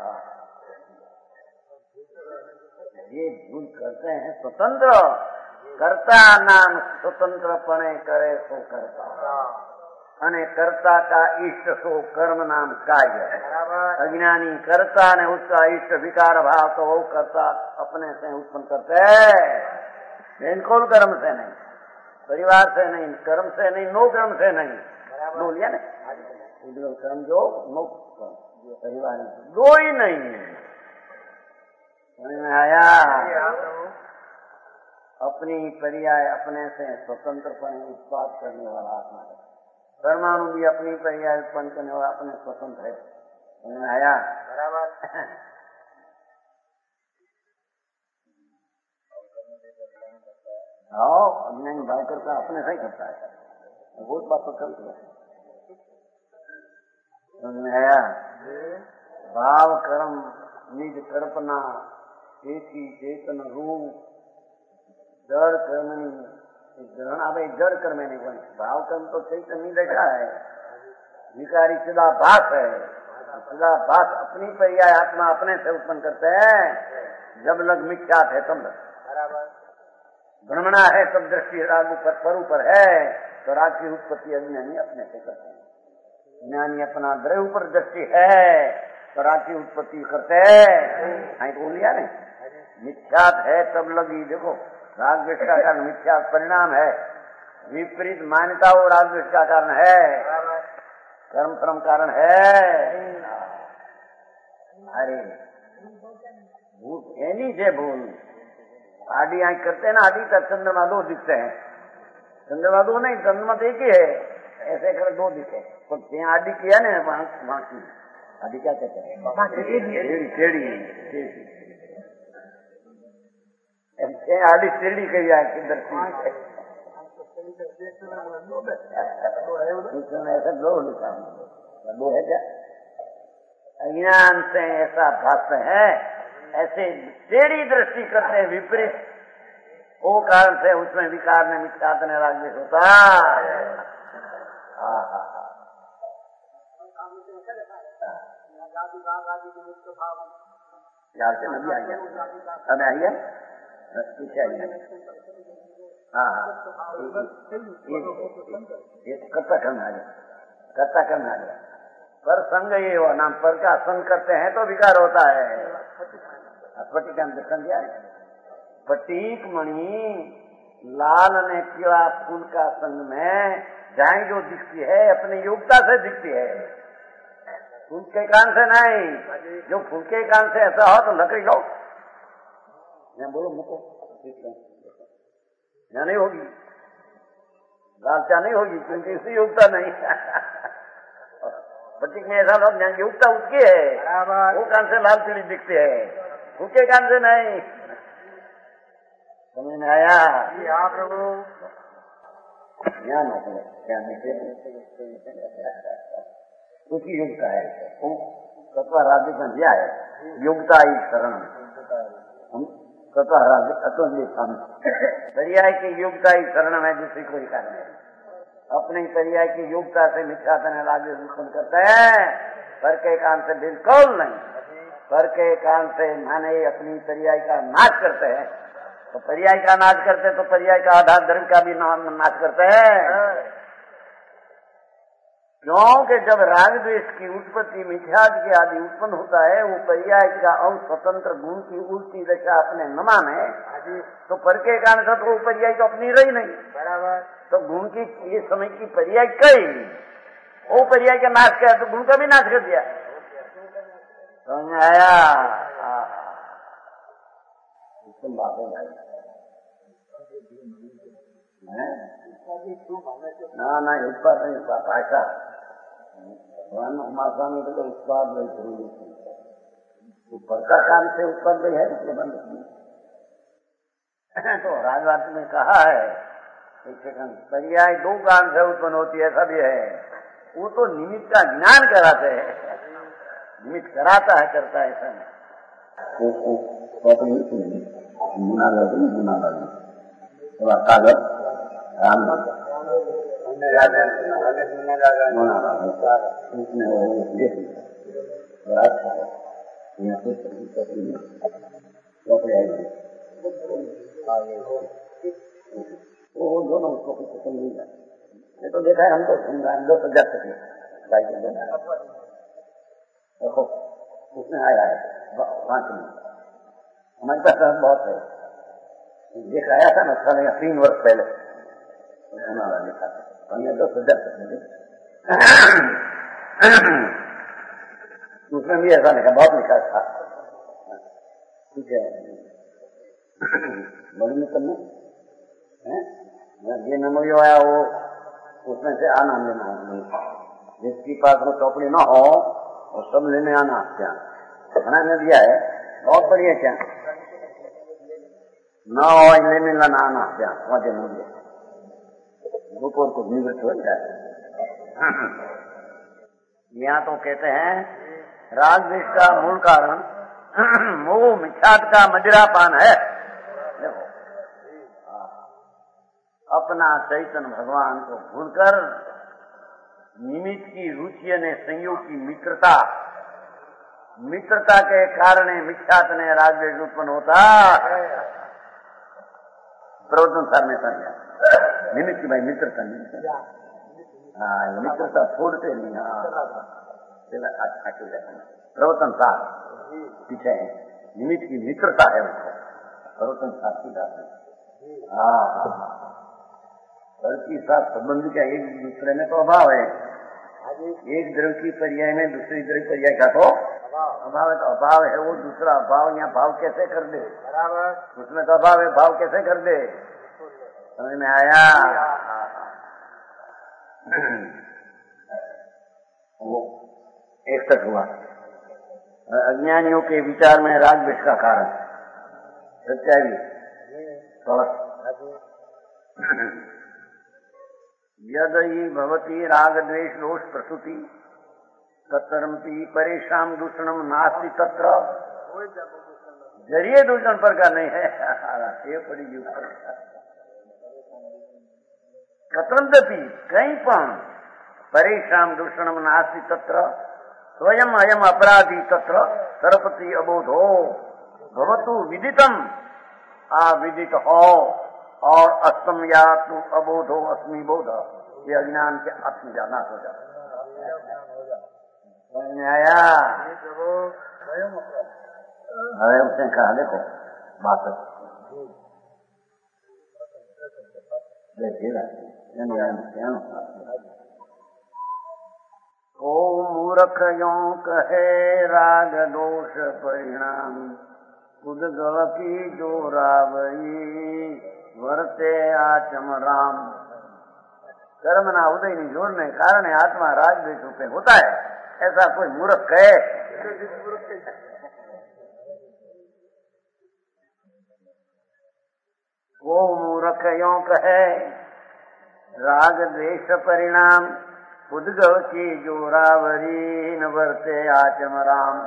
ये भूल करते हैं। स्वतंत्र कर्ता नाम स्वतंत्र पणे करे सो करता, अने कर्ता का इष्ट सो कर्म नाम कार्य। अज्ञानी कर्ता ने उसका इष्ट विकार भाव तो वो कर्ता अपने से उत्पन्न करते हैं, इनको कर्म से नहीं, परिवार से नहीं, कर्म से नहीं, नो कर्म से नहीं, नो लिया ना कर्म जो नो परिवार दो ही नहीं है। समझ में आया? अपनी पर्याय अपने से स्वतंत्रपणे उत्पाद करने वाला आत्मा है। परमाणु भी अपनी पर्याय उत्पन्न करने वाला अपने स्वतंत्र है। समझ में आया? बराबर। हाँ, अज्ञानी भाव करता अपने से ही करता है, वो बात तो चल रही है। समझ में आया? भाव कर्म निज कल्पना चेती चेतन रूप जड़ कर्म ग्रहण। अब जड़ कर्म नहीं बने, भाव कर्म तो चैतन्य नहीं देखा है, विकारी चिदाभास है। चिदाभास अपनी पर्याय आत्मा अपने से उत्पन्न करते हैं। जब लग मिथ्यात है तब लग भ्रमणा है, तब दृष्टि राग ऊपर पर ऊपर है, तो राग की उत्पत्ति अज्ञानी अपने से करते हैं। ज्ञानी अपना द्रव्य ऊपर दृष्टि है तो राग की उत्पत्ति करते हैं। तो लिया नहीं, मिथ्यात है तब लगी। देखो राग द्वेष का कारण मिथ्यात परिणाम है, विपरीत मान्यता वो राग द्वेष का कारण है, कर्म श्रम कारण है। अरे भूत है नहीं से भूल आदि आंख करते हैं ना, आदि तक चंद्रमा दो दिखते हैं, चंद्रमा दो नहीं, चंद्रमा तो एक ही है, ऐसे कर दो दिखे। तो आदि किया ना वहां की आदि क्या कहते हैं, टेढ़ी आदि टेढ़ी कही है किधर ऐसा दो लिखा दो है क्या? अज्ञान से ऐसा भाष्य है, ऐसे टेढ़ी दृष्टि करते हैं विपरीत, वो कारण से उसमें विकार ने मिथ्यात ने राग द्वेष होता। यार से नदी आ गया, अब आ गया पीछे आ गया। हाँ हाँ, ये कर्ता कर्म आ गया, कर्ता कर्म आ गया। पर संग ये हो नाम पर का संग करते हैं तो विकार होता है। स्फटिक का दर्शन दिया है, स्फटिक मणि लाल ने पीला फूल का संग में जाए जो दिखती है अपनी योग्यता से दिखती है, फूल के कान से नहीं। जो फूल के कान से ऐसा हो तो लकड़ी लो, मैं बोलो मुझको यहाँ नहीं होगी, लालचा नहीं होगी क्योंकि इसकी योग्यता नहीं। स्फटिक में ऐसा लोग योग्यता उसकी है, वो कान से लाल पीली दिखती है, फूल के कान से नहीं। समझ में आया? हाँ प्रभु। ज्ञान हो क्या उसकी योग्यता है। वो तत्व राज्य का दिया है योग्यता ही शरण हम तत्व राज्य अतुल्य हम पर्याय की योग्यता ही शरण है, दूसरी कोई कारण नहीं। अपनी पर्याय की योग्यता से मिथ्यात्व राज्य उत्पन्न करते हैं, पर के कान से बिल्कुल नहीं। पर के कान से माने अपनी पर्याय का नाश करते हैं। तो पर्याय का नाश करते तो पर्याय का आधार धर्म का भी नाश करते हैं। क्योंकि जब राग द्वेष की उत्पत्ति मिथ्याद के आदि उत्पन्न होता है, वो पर्याय का और स्वतंत्र गुण की उल्टी दशा अपने न माने तो पर के कारण से तो वो पर्याय तो अपनी रही नहीं। बराबर। तो गुण की ये समय की पर्याय कई, वो पर्याय का नाश किया तो गुण का भी नाश कर दिया। समझ आया? तुम बातें भाई ना ना उत्पाद नहीं उत्पाद भाषा मासा में तो उत्पाद नहीं जरूरी तो परका काम से उत्पन्न भी है इसलिए बंद तो राजवाद में कहा है पर्याय दो कान से उत्पन्न होती है, सब ये है। वो तो निमित्त का ज्ञान कराते हैं, निमित्त कराता है, करता है ऐसा नहीं। मुना लगे मुना लगे कागज राम उसमें वो दोनों उसको कुछ पसंद नहीं है। ये तो देखा है हम तो दस हजार तक देखो उसमें आया है पांच में हमारे पास बहुत है। देख आया था ना साढ़े तीन वर्ष पहले लिखा था दस हजार तक मिले उसमें भी ऐसा लिखा, बहुत लिखा था। ठीक है बड़ी मित्र में ये मेमोरी आया वो उसमें से आना लेना जिसके पास वो चौपड़ी न हो वो सब लेने आना क्या बना ने दिया है, बहुत बढ़िया क्या न हो लेने लाना आना क्या वजह नहीं दिया ऊपर को निवृत्त हो जाए। यहाँ तो कहते हैं राग द्वेष का मूल कारण मोह मिथ्यात्व का मदिरापान है। देखो अपना चैतन्य भगवान को भूलकर निमित्त की रुचि ने संयोग की मित्रता मित्रता के कारण मिथ्यात्व ने राग द्वेष उत्पन्न होता प्रवचन सार में कर गया निमित्त की भाई मित्रता नहीं। हाँ मित्रता छोड़ते नहीं। हाँ प्रवचन सार पीछे निमित्त की मित्रता है उसको प्रवचन सार की बात है। हाँ बल्कि साथ संबंध का एक दूसरे में तो अभाव है। एक द्रव्य की पर्याय में दूसरी द्रव्य पर्याय का तो अभाव है। तो अभाव है वो दूसरा अभाव यहाँ भाव कैसे कर दे? बराबर उसमें तो अभाव है, भाव कैसे कर दे? समझ में आया? वो एक तक हुआ अज्ञानियों के विचार में राग द्वेष का कारण सच्चाई यदि भवती राग द्वेष दोष प्रसूति तत्तरमती परेशान दूषणम नास्ति तत्र जरिए दूषण पर का नहीं है। ये पड़ी कतरंती कहीं पण परेशान दूषणम नास्ति तत्र स्वयं अयम अपराधी तत्र सरपति अबोधो भवतु विदितम अविदित हो और अस्तम या तू अबोधो अस्मि बोध ये अज्ञान के आत्म जाना हो जाए। आया अरे उसने कहा देखो बात ओ मूर्ख यो कहे राग दोष परिणाम खुद गलती जो रावई वर्ते आचम राम। कर्म ना उदय नहीं जोड़ने कारण आत्मा राग द्वेष रूपे होता है, ऐसा कोई मूर्ख कहे। वो मूर्ख यो कहे राग द्वेष परिणाम पुद्गल की जोरावरी न वर्ते आचम राम।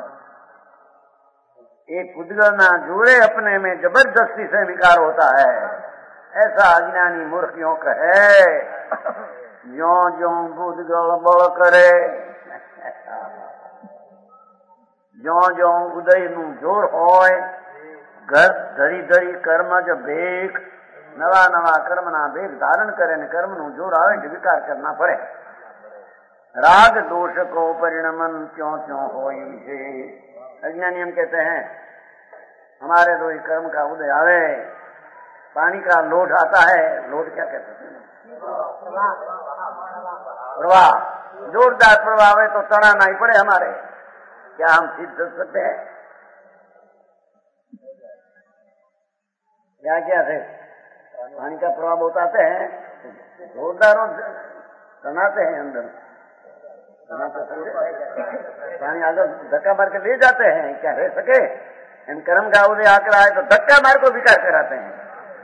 एक पुद्गल ना जोरे अपने में जबरदस्ती से विकार होता है, ऐसा अज्ञानी मूर्ख यों कहे, ज्यों ज्यों पुद्गल बल करे, ज्यों ज्यों उदय नु जोर होय, घर धरी धरी कर्म ज भेख, नवा नवा कर्म ना भेख धारण करे ने कर्म नु जोर आवे तो विकार करना पड़े। राग दोष को परिणमन क्यों क्यों होई है। अज्ञानी हम कहते हैं हमारे तो कर्म का उदय आवे, पानी का लोट आता है, लोट क्या कहते हैं, प्रवाह, जोरदार प्रवाह आवे तो तड़ाना ही पड़े हमारे, क्या हम सिद्ध कर सकते हैं? क्या क्या थे पानी का प्रवाह बहुत आते हैं, जोरदार तनाते हैं अंदर, पानी आगे धक्का मार के ले जाते हैं, क्या रह सके? इन कर्म का उदय आकर आए तो धक्का मार को विकार कराते हैं।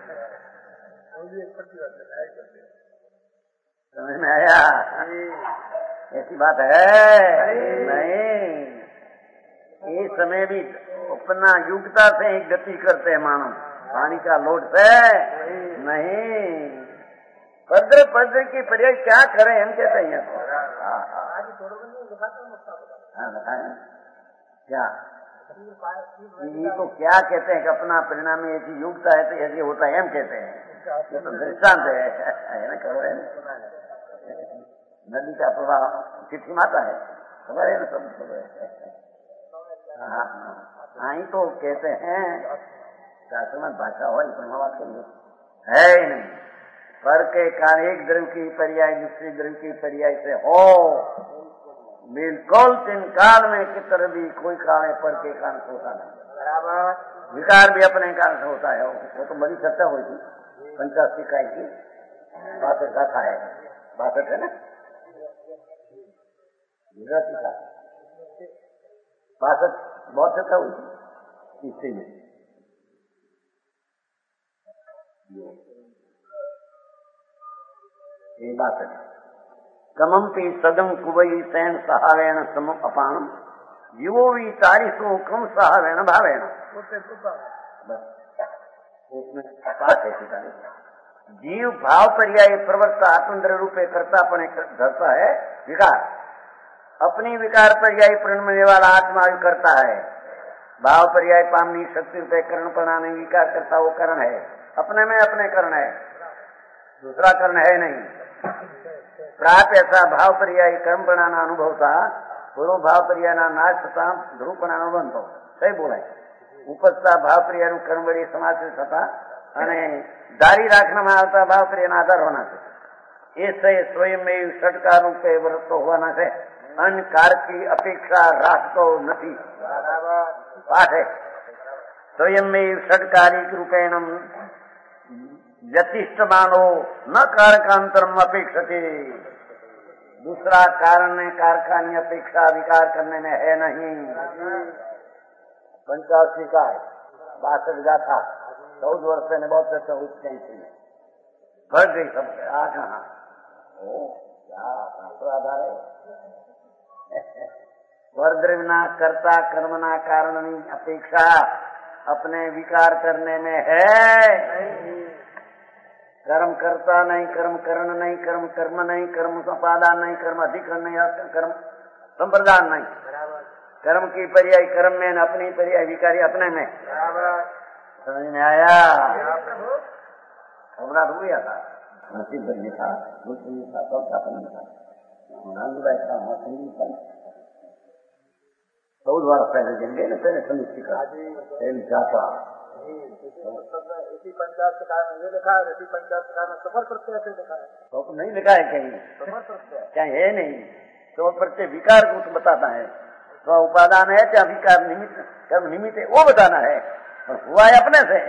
समझ में आया? ऐसी बात है नहीं, इस समय भी अपना युक्ता से ही गति करते हैं मानो, पानी का लोट से नहीं। पद्र पद्र की पर्याय क्या करें हम कहते हैं। हाँ बताएं क्या ये तो क्या कहते हैं कि अपना परिणाम में ऐसी युक्ता है तो ऐसे होता है हम कहते हैं, ये तो दृष्टांत है ना। करो है नदी का प्रवाह चिट्ठी माता है, खबर है ना, सब खबर है। हाँ ही तो कहते हैं शास्त्र भाषा हो बात है ही नहीं, पर के कारण एक द्रव्य की पर्याय दूसरी द्रव्य की पर्याय से हो, बिल्कुल तीन काल में कितर भी कोई कारण पर के कारण से होता नहीं, बराबर विकार भी अपने कारण से होता है। वो तो बड़ी चर्चा हुई थी पंचासी इकाई की, बासठ गाथा है, बासठ है ना, बासठ बहुत चर्चा हुई थी इससे में। ये बासठ कमंपी सदम कुबई सैन सहावेण सम अपान जीवो भी तारीसो कम सहावेण भावेण। बस उसमें बात है, जीव भाव पर्याय प्रवृत्ता आत्मंद्र रूपे करता अपने धरता है विकार, अपनी विकार पर्याय प्रणमने वाला आत्मा करता है, भाव पर्याय पामनी शक्ति रूपे कर्ण प्रणाने विकार करता वो कर्ण है, अपने में अपने कर्ण है, दूसरा कर्ण है नहीं। प्राप ऐसा भाव पर्याय कर्म प्रणाना अनुभव था, पूर्व भाव पर्याय नाश था ध्रुव प्रणानुभव तो सही बोला, उपजता भाव पर्याय कर्म बड़ी समाज से था અને दारी રાખવામાં આવતા ભાવ પ્રિયના આધાર હોના છે, એ स्वयं में षटकार रूपे वर्त होना है, अन्य कार की अपेक्षा राखतो नहीं। पाठ है स्वयं में षटकारिक रूपेण व्यतिष्ठ मानो न कारकांतरम अपेक्षते, दूसरा कारण ने कारखानी अपेक्षा विकार करने में है नहीं। पंचासी का बासठ गाथा चौदह वर्ष ने बहुत चर्चा हुई टेंशन में बढ़ गई सब आ कहा ओ क्या आधार है। वर्द्रविना कर्ता कर्मना कारण अपेक्षा अपने विकार करने में है, कर्म करता नहीं, कर्म करण नहीं, कर्म कर्म नहीं, कर्म संपादन नहीं, कर्म अधिकरण नहीं, कर्म संप्रदान नहीं, कर्म की पर्याय कर्म में, अपनी पर्याय विकारी अपने में। समझ में आया? हमारा हो गया था नसीब बन था, दूसरी था, चौथा पन था, नांदुराय था, संगीत था, चौदह बार पहले जंगे न पहले समिति का जाता इसी पंचायत के कारण ये लिखा है, इसी पंचायत के कारण सफर प्रत्यय से लिखा है, तो नहीं लिखा है कहीं सफर प्रत्यय क्या है नहीं, तो प्रत्यय विकार को बताता है, तो उपादान है क्या विकार निमित्त कर्म निमित्त है वो बताना है, और हुआ है अपने से।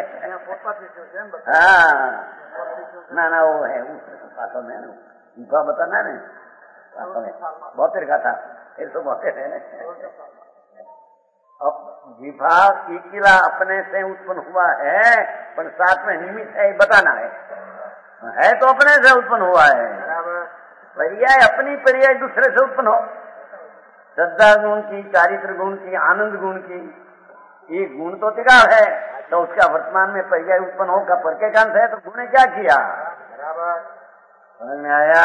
हाँ ना ना वो है पाठों में ना बताना है पाठों में बहुत का था, फिर तो बहुत है। अब विभाग इकिला अपने से उत्पन्न हुआ है, पर साथ में निमित्त है बताना है, है तो अपने से उत्पन्न हुआ है, पर्याय अपनी पर्याय दूसरे से उत्पन्न हो, श्रद्धा गुण की, चारित्र गुण की, आनंद गुण की, ये गुण तो तिगाड़ है, तो उसका वर्तमान में पर्याय उत्पन्न होगा पर के कांत है, तो गुण ने क्या किया? समझ में आया?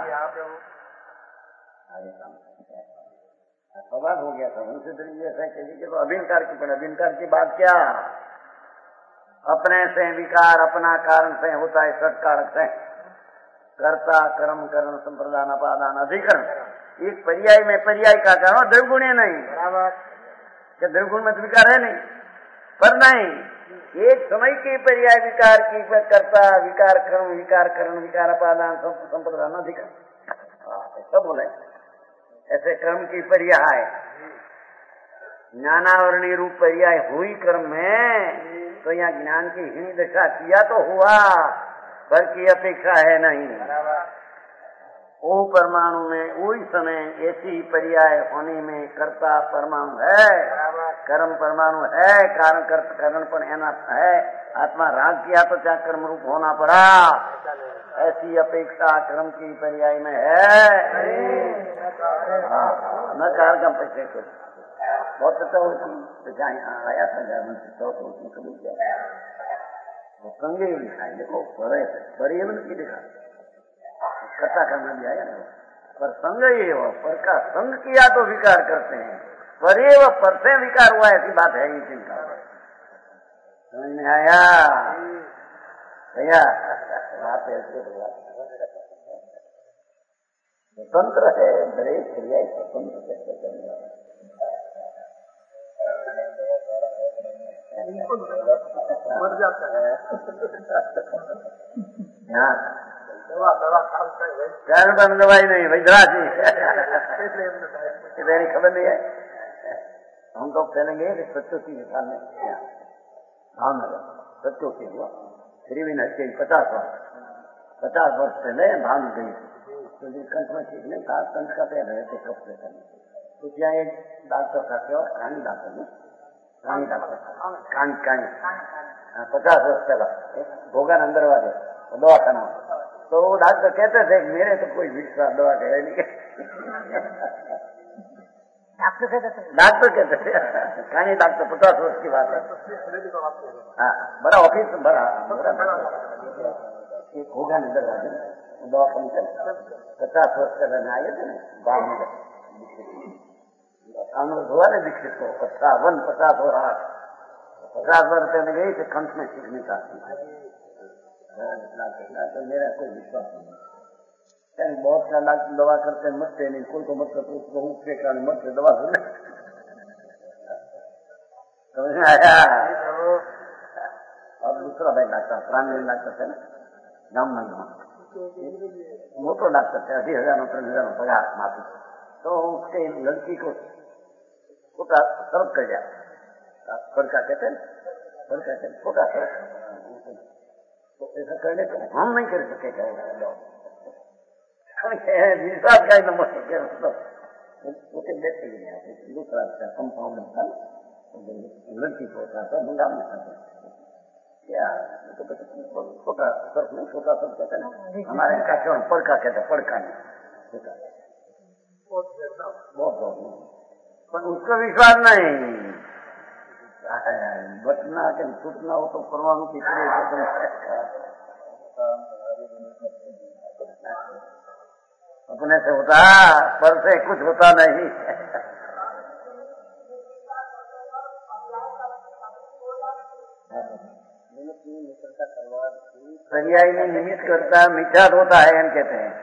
सवाल हो गया था उनसे ऐसा चलिए तो अभिनकार की, पर अभिनकार की बात क्या? अपने से विकार अपना कारण से होता है, सत्कारक से कर्ता कर्म करण संप्रदान अपादान अधिकरण। एक पर्याय में पर्याय का कारण द्रवगुण है नहीं, क्या द्रवगुण में विकार है नहीं? पर नहीं, एक समय के पर्याय विकार की कर्ता विकार कर्म विकार करण विकार अपादान संप्रदान अधिकरण, ऐसा बोले। ऐसे कर्म की पर्याय ज्ञानावरणी रूप पर्याय हुई कर्म में, तो यहाँ ज्ञान की हीन दशा किया तो हुआ, पर की अपेक्षा है नहीं। वो परमाणु में वही समय ऐसी पर्याय होने में कर्ता परमाणु है, कर्म परमाणु है, कारण करण पर है, आत्मा राग किया तो क्या कर्म रूप होना पड़ा, ऐसी अपेक्षा कर्म की पर्याय में है न कार का पैसे कुछ बहुत अच्छा होती। तो आया था जर्मन से तो उसने कबूल किया, वो संगे ही लिखा है, देखो परे परे की लिखा कथा करना भी आया ना, पर संग ये हो, पर का संग किया तो विकार करते हैं, पर ये वह पर से विकार हुआ ऐसी बात है ही चिंता। समझ में आया भैया? बात ऐसे स्वतंत्र है, दरेक क्रिया स्वतंत्र कैसे करना मर जाता है। दवाई नहीं भाई, दराजी तेरी खबर नहीं है। हम तो चलेंगे सत्योती के सामने भावनगर सत्योती हुआ श्रीविन हत्या पचास वर्ष पचास वर्ष पहले भान गई, तो कंठ में ठीक नहीं था, कंठ का पैर रहे थे कब से करने, तो क्या एक डॉक्टर था, क्या कहानी डॉक्टर ने कहानी डॉक्टर कहानी कहानी पचास वर्ष पहला भोगा अंदर वाले दवा खाना, तो वो डॉक्टर कहते थे मेरे तो कोई विश्वास दवा कहे नहीं, डॉक्टर कहते थे डॉक्टर कहते थे कहानी डॉक्टर पचास वर्ष की बात है। हाँ, बड़ा ऑफिस बड़ा एक होगा अंदर वाले दवा खाने पचास वर्ष का रहने आए थे ना गाँव में, हुआ ना दीक्षित को पचावन पचास और आठ पचास वर्ष पहले गई थे कंठ में सीखने का, तो मेरा कोई विश्वास नहीं, बहुत सा डॉक्टर दवा करते हैं मरते नहीं, कोई को मत करते उसको उसके कारण मरते दवा सुने। समझ में आया? और दूसरा भाई डॉक्टर प्राण डॉक्टर थे ना गाँव में, मोटो डॉक्टर थे, अस्सी हजार तीन हजार पगार माफी, तो उसके लड़की को छोटा सर्व कर दिया, फड़का कहते हैं फड़का कहते छोटा सर्व, तो ऐसा करने को हम नहीं कर सके, विश्वास का नंबर उसे देखते ही दूसरा कंपाउंड था, लड़की को था मुंडा में क्या छोटा सर्फ नहीं, छोटा सर्फ कहते ना हमारे का क्यों पड़का कहते, पड़का नहीं छोटा बहुत बहुत, पर उसका विश्वास नहीं, बचना के छूटना हो तो परमाणु की अपने से होता, पर से कुछ होता नहीं। पर्याय में निमित्त करता मिथ्या होता है, हम कहते हैं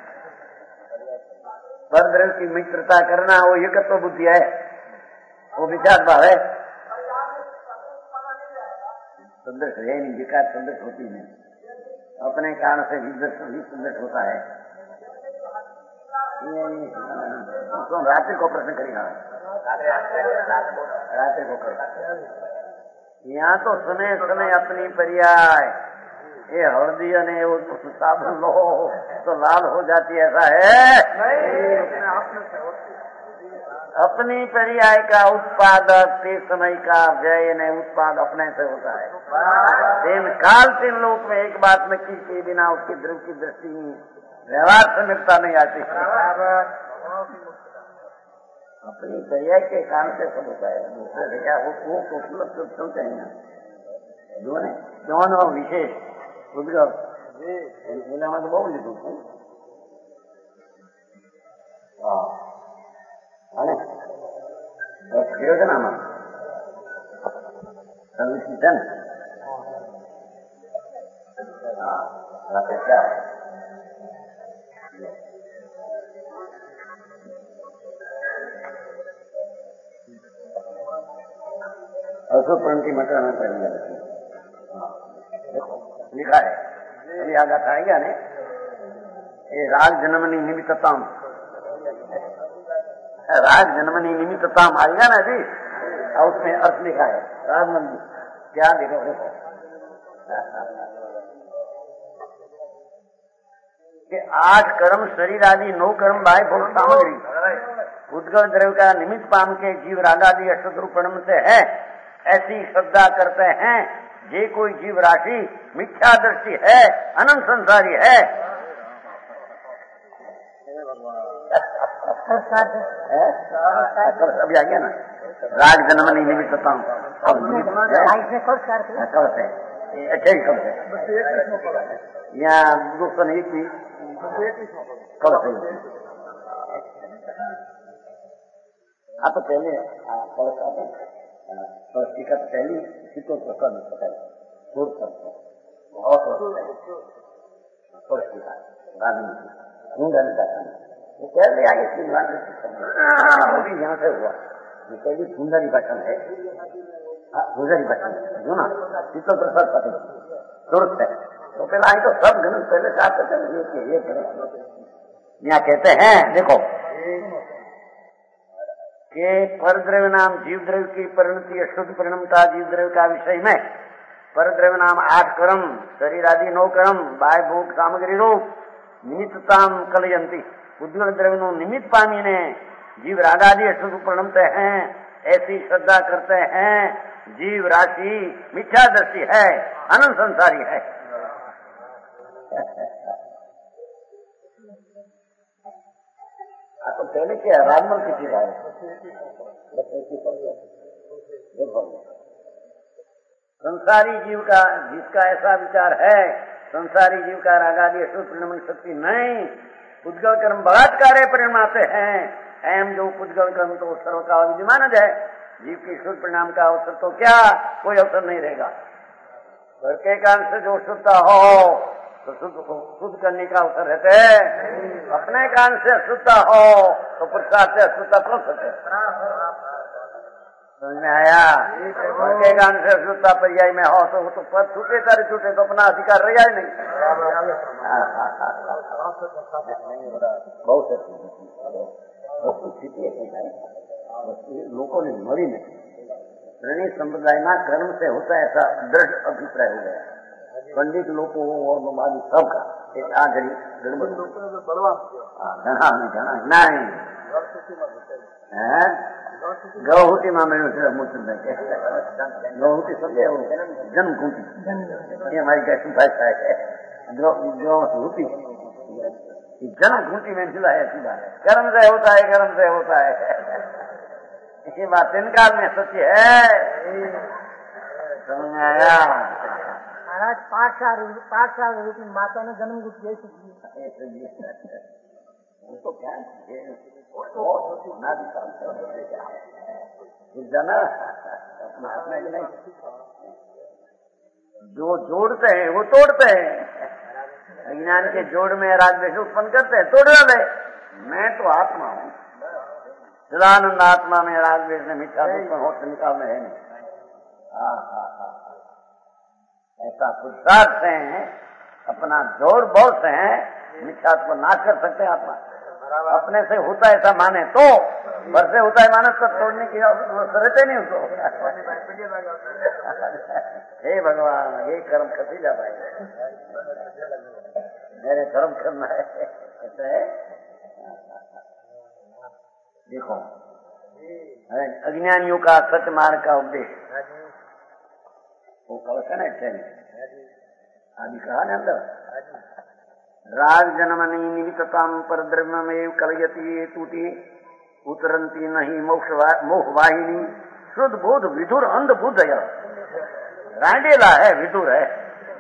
पर द्रव्य की मित्रता करना वो एकत्व बुद्धि है, वो विचार भाव है, संदर्श है नहीं, विकार संदर्श होती नहीं, अपने कारण से भी संदर्श होता है। तो रात्रि को प्रश्न करेगा, रात्रि को कर यहाँ तो समय समय अपनी पर्याय, ये हल्दी ने साबुन लो तो लाल हो जाती है, ऐसा है नहीं, अपनी पर्याय का उत्पादक ते समय का व्यय ने उत्पाद अपने से होता है। तीन काल तीन लोक में एक बात नक्की के बिना उसकी ध्रुव की दृष्टि व्यवहार से मिलता नहीं आती। अपनी पर्याय के कारण से सब होता है। दूसरे भैया वो वो खूबसूरत सब चलते हैं जो ने दोनों विशेष उद्गव बोला मैं तो बहुत लिखू हूँ। प्रयोजन संविधान क्या है अशोकरण की मटर में पहले देखो लिखा है अभी आगे आएगा ने ये राग जन्मनी निमित्तताम राग जन्मनी निमित्तताम आएगा ना जी और उसमें अर्थ लिखा है राग मंदिर क्या देखो देखो कि आठ कर्म शरीर आदि नौ कर्म बाह्य भोग सामग्री उद्गल द्रव्य का निमित्त पाम के जीव राग आदि अष्टरूपणम से है ऐसी श्रद्धा करते हैं। जे कोई जीव राशि मिथ्या दृष्टि है अनंत संसारी है। अभी आ गया ना राग जन्मनी निमित्तता कब से अच्छा ही कब से यहाँ दोस्तों ने एक भी कब से हाँ तो पहले कलश आते कलश टीका तो पहली चित्तों प्रसन्न बताए दूर करते बहुत कलश टीका राजनीति वो पहले आगे तीन बार अभी यहाँ से हुआ ये पहली सुंदरी भाषण है सुंदरी भाषण जो ना चित्त प्रसाद पति तुरंत है तो पहले आए तो सब गणित पहले से आते थे ये यहाँ कहते हैं देखो कि परद्रव्य नाम जीव द्रव्य की परिणति अशुद्ध परिणमता जीव द्रव्य का विषय में परद्रव्य नाम आठ कर्म शरीर आदि नौ कर्म बाह्य भोग सामग्री रूप निमित्तताम कलयंती उद्गल द्रव्य निमित्त पानी ने जीव रागादि अशुद्ध परिणमते हैं ऐसी श्रद्धा करते हैं। जीव राशि मिथ्या दृष्टि है अनंत संसारी है। तो पहले क्या राजमल की चीज है संसारी जीव का जिसका ऐसा विचार है संसारी जीव का रागादि अशुद्ध परिणमन शक्ति नहीं उद्गल कर्म बलात्कार परिणाते हैं। एम जो उद्गल कर्म तो सर्व का विद्यमान है जीव की शुद्ध परिणाम का अवसर तो क्या कोई अवसर नहीं रहेगा। घर के कारण से जो शुद्धता हो तो शुद्ध शुद्ध करने का अवसर रहते है। अपने कान से अशुद्धता हो तो पुरुषार्थ से अशुद्धता पहुंच सके। समझ में आया? घर के कान से अशुद्धता पर्याय में हो तो तो पद छूटे सारे छूटे तो अपना अधिकार रह जाए नहीं। बहुत स्थिति है लोगों ने मरी नहीं श्रेणी संप्रदाय में कर्म से होता है ऐसा दृढ़ अभिप्राय हो गया। पंडित लोगों और नमाजी सबका एक आखिरी गड़बड़ घना नहीं गौहूति में मेरे मुझसे गौहूति सब जन्म घूटी ये हमारी कैसी भाषा है। गौहूति जन्म घूटी में जुड़ा है सीधा कर्म से होता है कर्म से होता है। इसी बात इनकार में सत्य है। समझ में आया? महाराज पांच साल पांच साल रूपी माता ने जन्म गुट तो क्या जाना अपना हाथ में नहीं जो जोड़ते हैं वो तोड़ते हैं। अज्ञान के जोड़ में राग द्वेष उत्पन्न करते हैं तोड़ दे। मैं तो आत्मा हूँ सदानंद आत्मा में राग द्वेष में मिथ्या उत्पन्न होते निकालने है नहीं। हाँ हाँ हाँ ऐसा पुरुषार्थ है अपना जोर बहुत से है मिथ्या को नाश कर सकते हैं। आत्मा अपने से होता है ऐसा माने तो घर से होता है मानस को तोड़ने की जरूरत नहीं उसको। हे भगवान ये कर्म कभी जा पाएगा मेरे कर्म करना है ऐसा है। देखो अज्ञानियों का सत्य मार्ग का उपदेश वो कल है ना आदि कहा ना अंदर राग जनमनी निमित्तताम पर द्रव्यमेव कलयती तूती उतरंती नहीं मोक्ष मोहवाहिनी शुद्ध बोध विधुर अंध बुद्ध रांडेला है विधुर है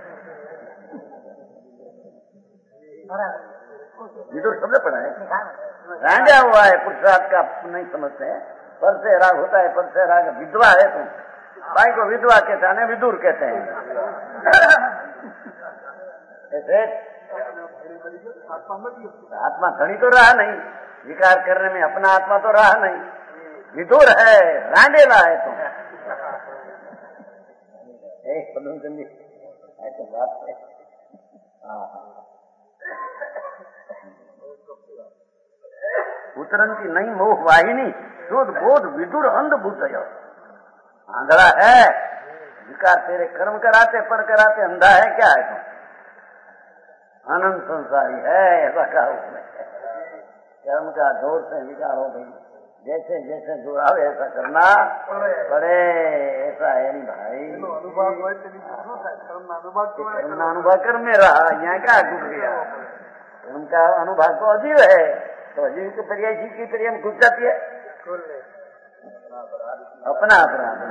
विदुर शब्द पड़ा है रांझा हुआ है पुरुषार्थ का नहीं समझते हैं पर से राग होता है पर से राग विधवा है तुम भाई को विधवा कहते हैं विदुर कहते हैं ऐसे आत्मा धनी तो रहा नहीं विकार करने में अपना आत्मा तो रहा नहीं विदुर है रांडेला है तुम एक पदम ऐसे बात है उतरंती नहीं मोह वाहिनी शोध बोध विदुर अंध बुद्ध आंधड़ा है विकार तेरे कर्म कराते पढ़ कराते अंधा है क्या है तुम आनंद संसारी है ऐसा कहा उसमें कर्म का जोर से विकार हो गई जैसे जैसे जोर आवे ऐसा करना पड़े ऐसा है नहीं भाई कर्म अनुभव कर में रहा यहाँ क्या घुस गया कर्म का अनुभव तो अजीब है तो अजीब की पर्याय जीव की पर्याय में घुस जाती है अपना अपराध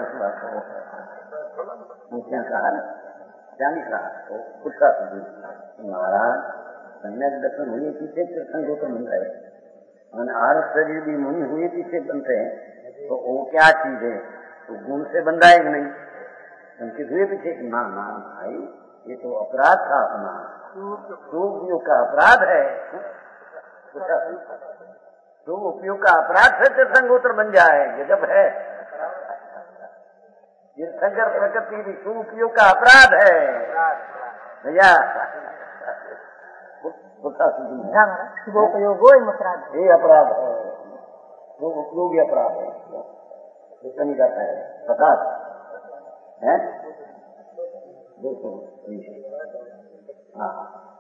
क्या कहा ना जानी कहा तो गुस्सा महाराज सम्यक दर्शन हुए पीछे कृष्ण को मिल रहे और आर शरीर भी मुनि हुए पीछे बनते हैं तो वो क्या चीज है तो गुण से बंधा है कि नहीं संकित हुए पीछे ना ना भाई ये तो अपराध था अपना दुरुपयोग का अपराध है तो उपयोग का अपराध से तीर्थंकर बन जाए गजब है तीर्थंकर प्रकृति भी सुपयोग का अपराध है भैया शुभोपयोग अपराध ये अपराध है वो उपयोगी अपराध है कितनी जाता है पचास है दो सौ हाँ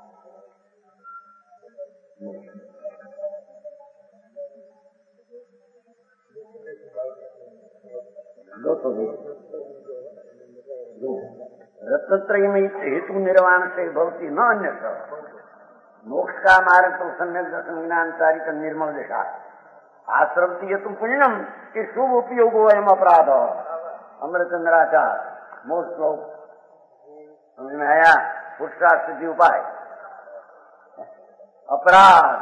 दो सौ बीस रत्नत्रय में हेतु निर्वाण से भवती न अन्य मोक्ष का मार्ग तो सम्यक दर्शन ज्ञान चारित निर्मल दिशा आश्रमती तुम पुण्यम कि शुभ उपयोग हो एम अपराध अमृतचंद्राचार मोक्ष श्लोक समझ में आया पुरुषार्थ सिद्धि उपाय अपराध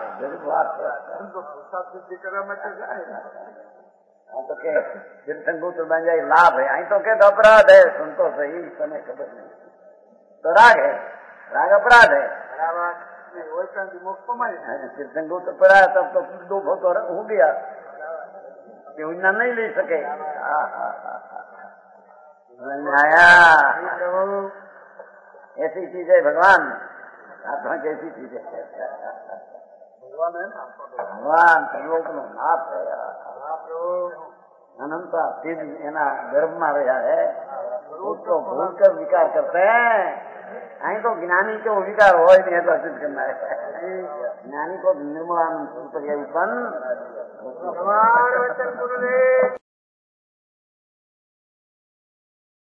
तो के तीर्थंकर बन जाए लाभ है आई तो के तो अपराध है सुन तो सही समय खबर नहीं तो राग है राग अपराध है तीर्थंकर तो पड़ा तब तो दो बहुत हो गया क्यों ना नहीं ले सके आया ऐसी चीज है भगवान आत्मा कैसी चीज है ભગવાન ત્રિલોકનો નાથ રહ્યા अनंता सिद्ध एना गर्भ में रहा है उसको भूल कर विकार करते हैं आई तो ज्ञानी को विकार हो ही नहीं है तो सिद्ध करना है ज्ञानी को निर्मलानंद उत्पन्न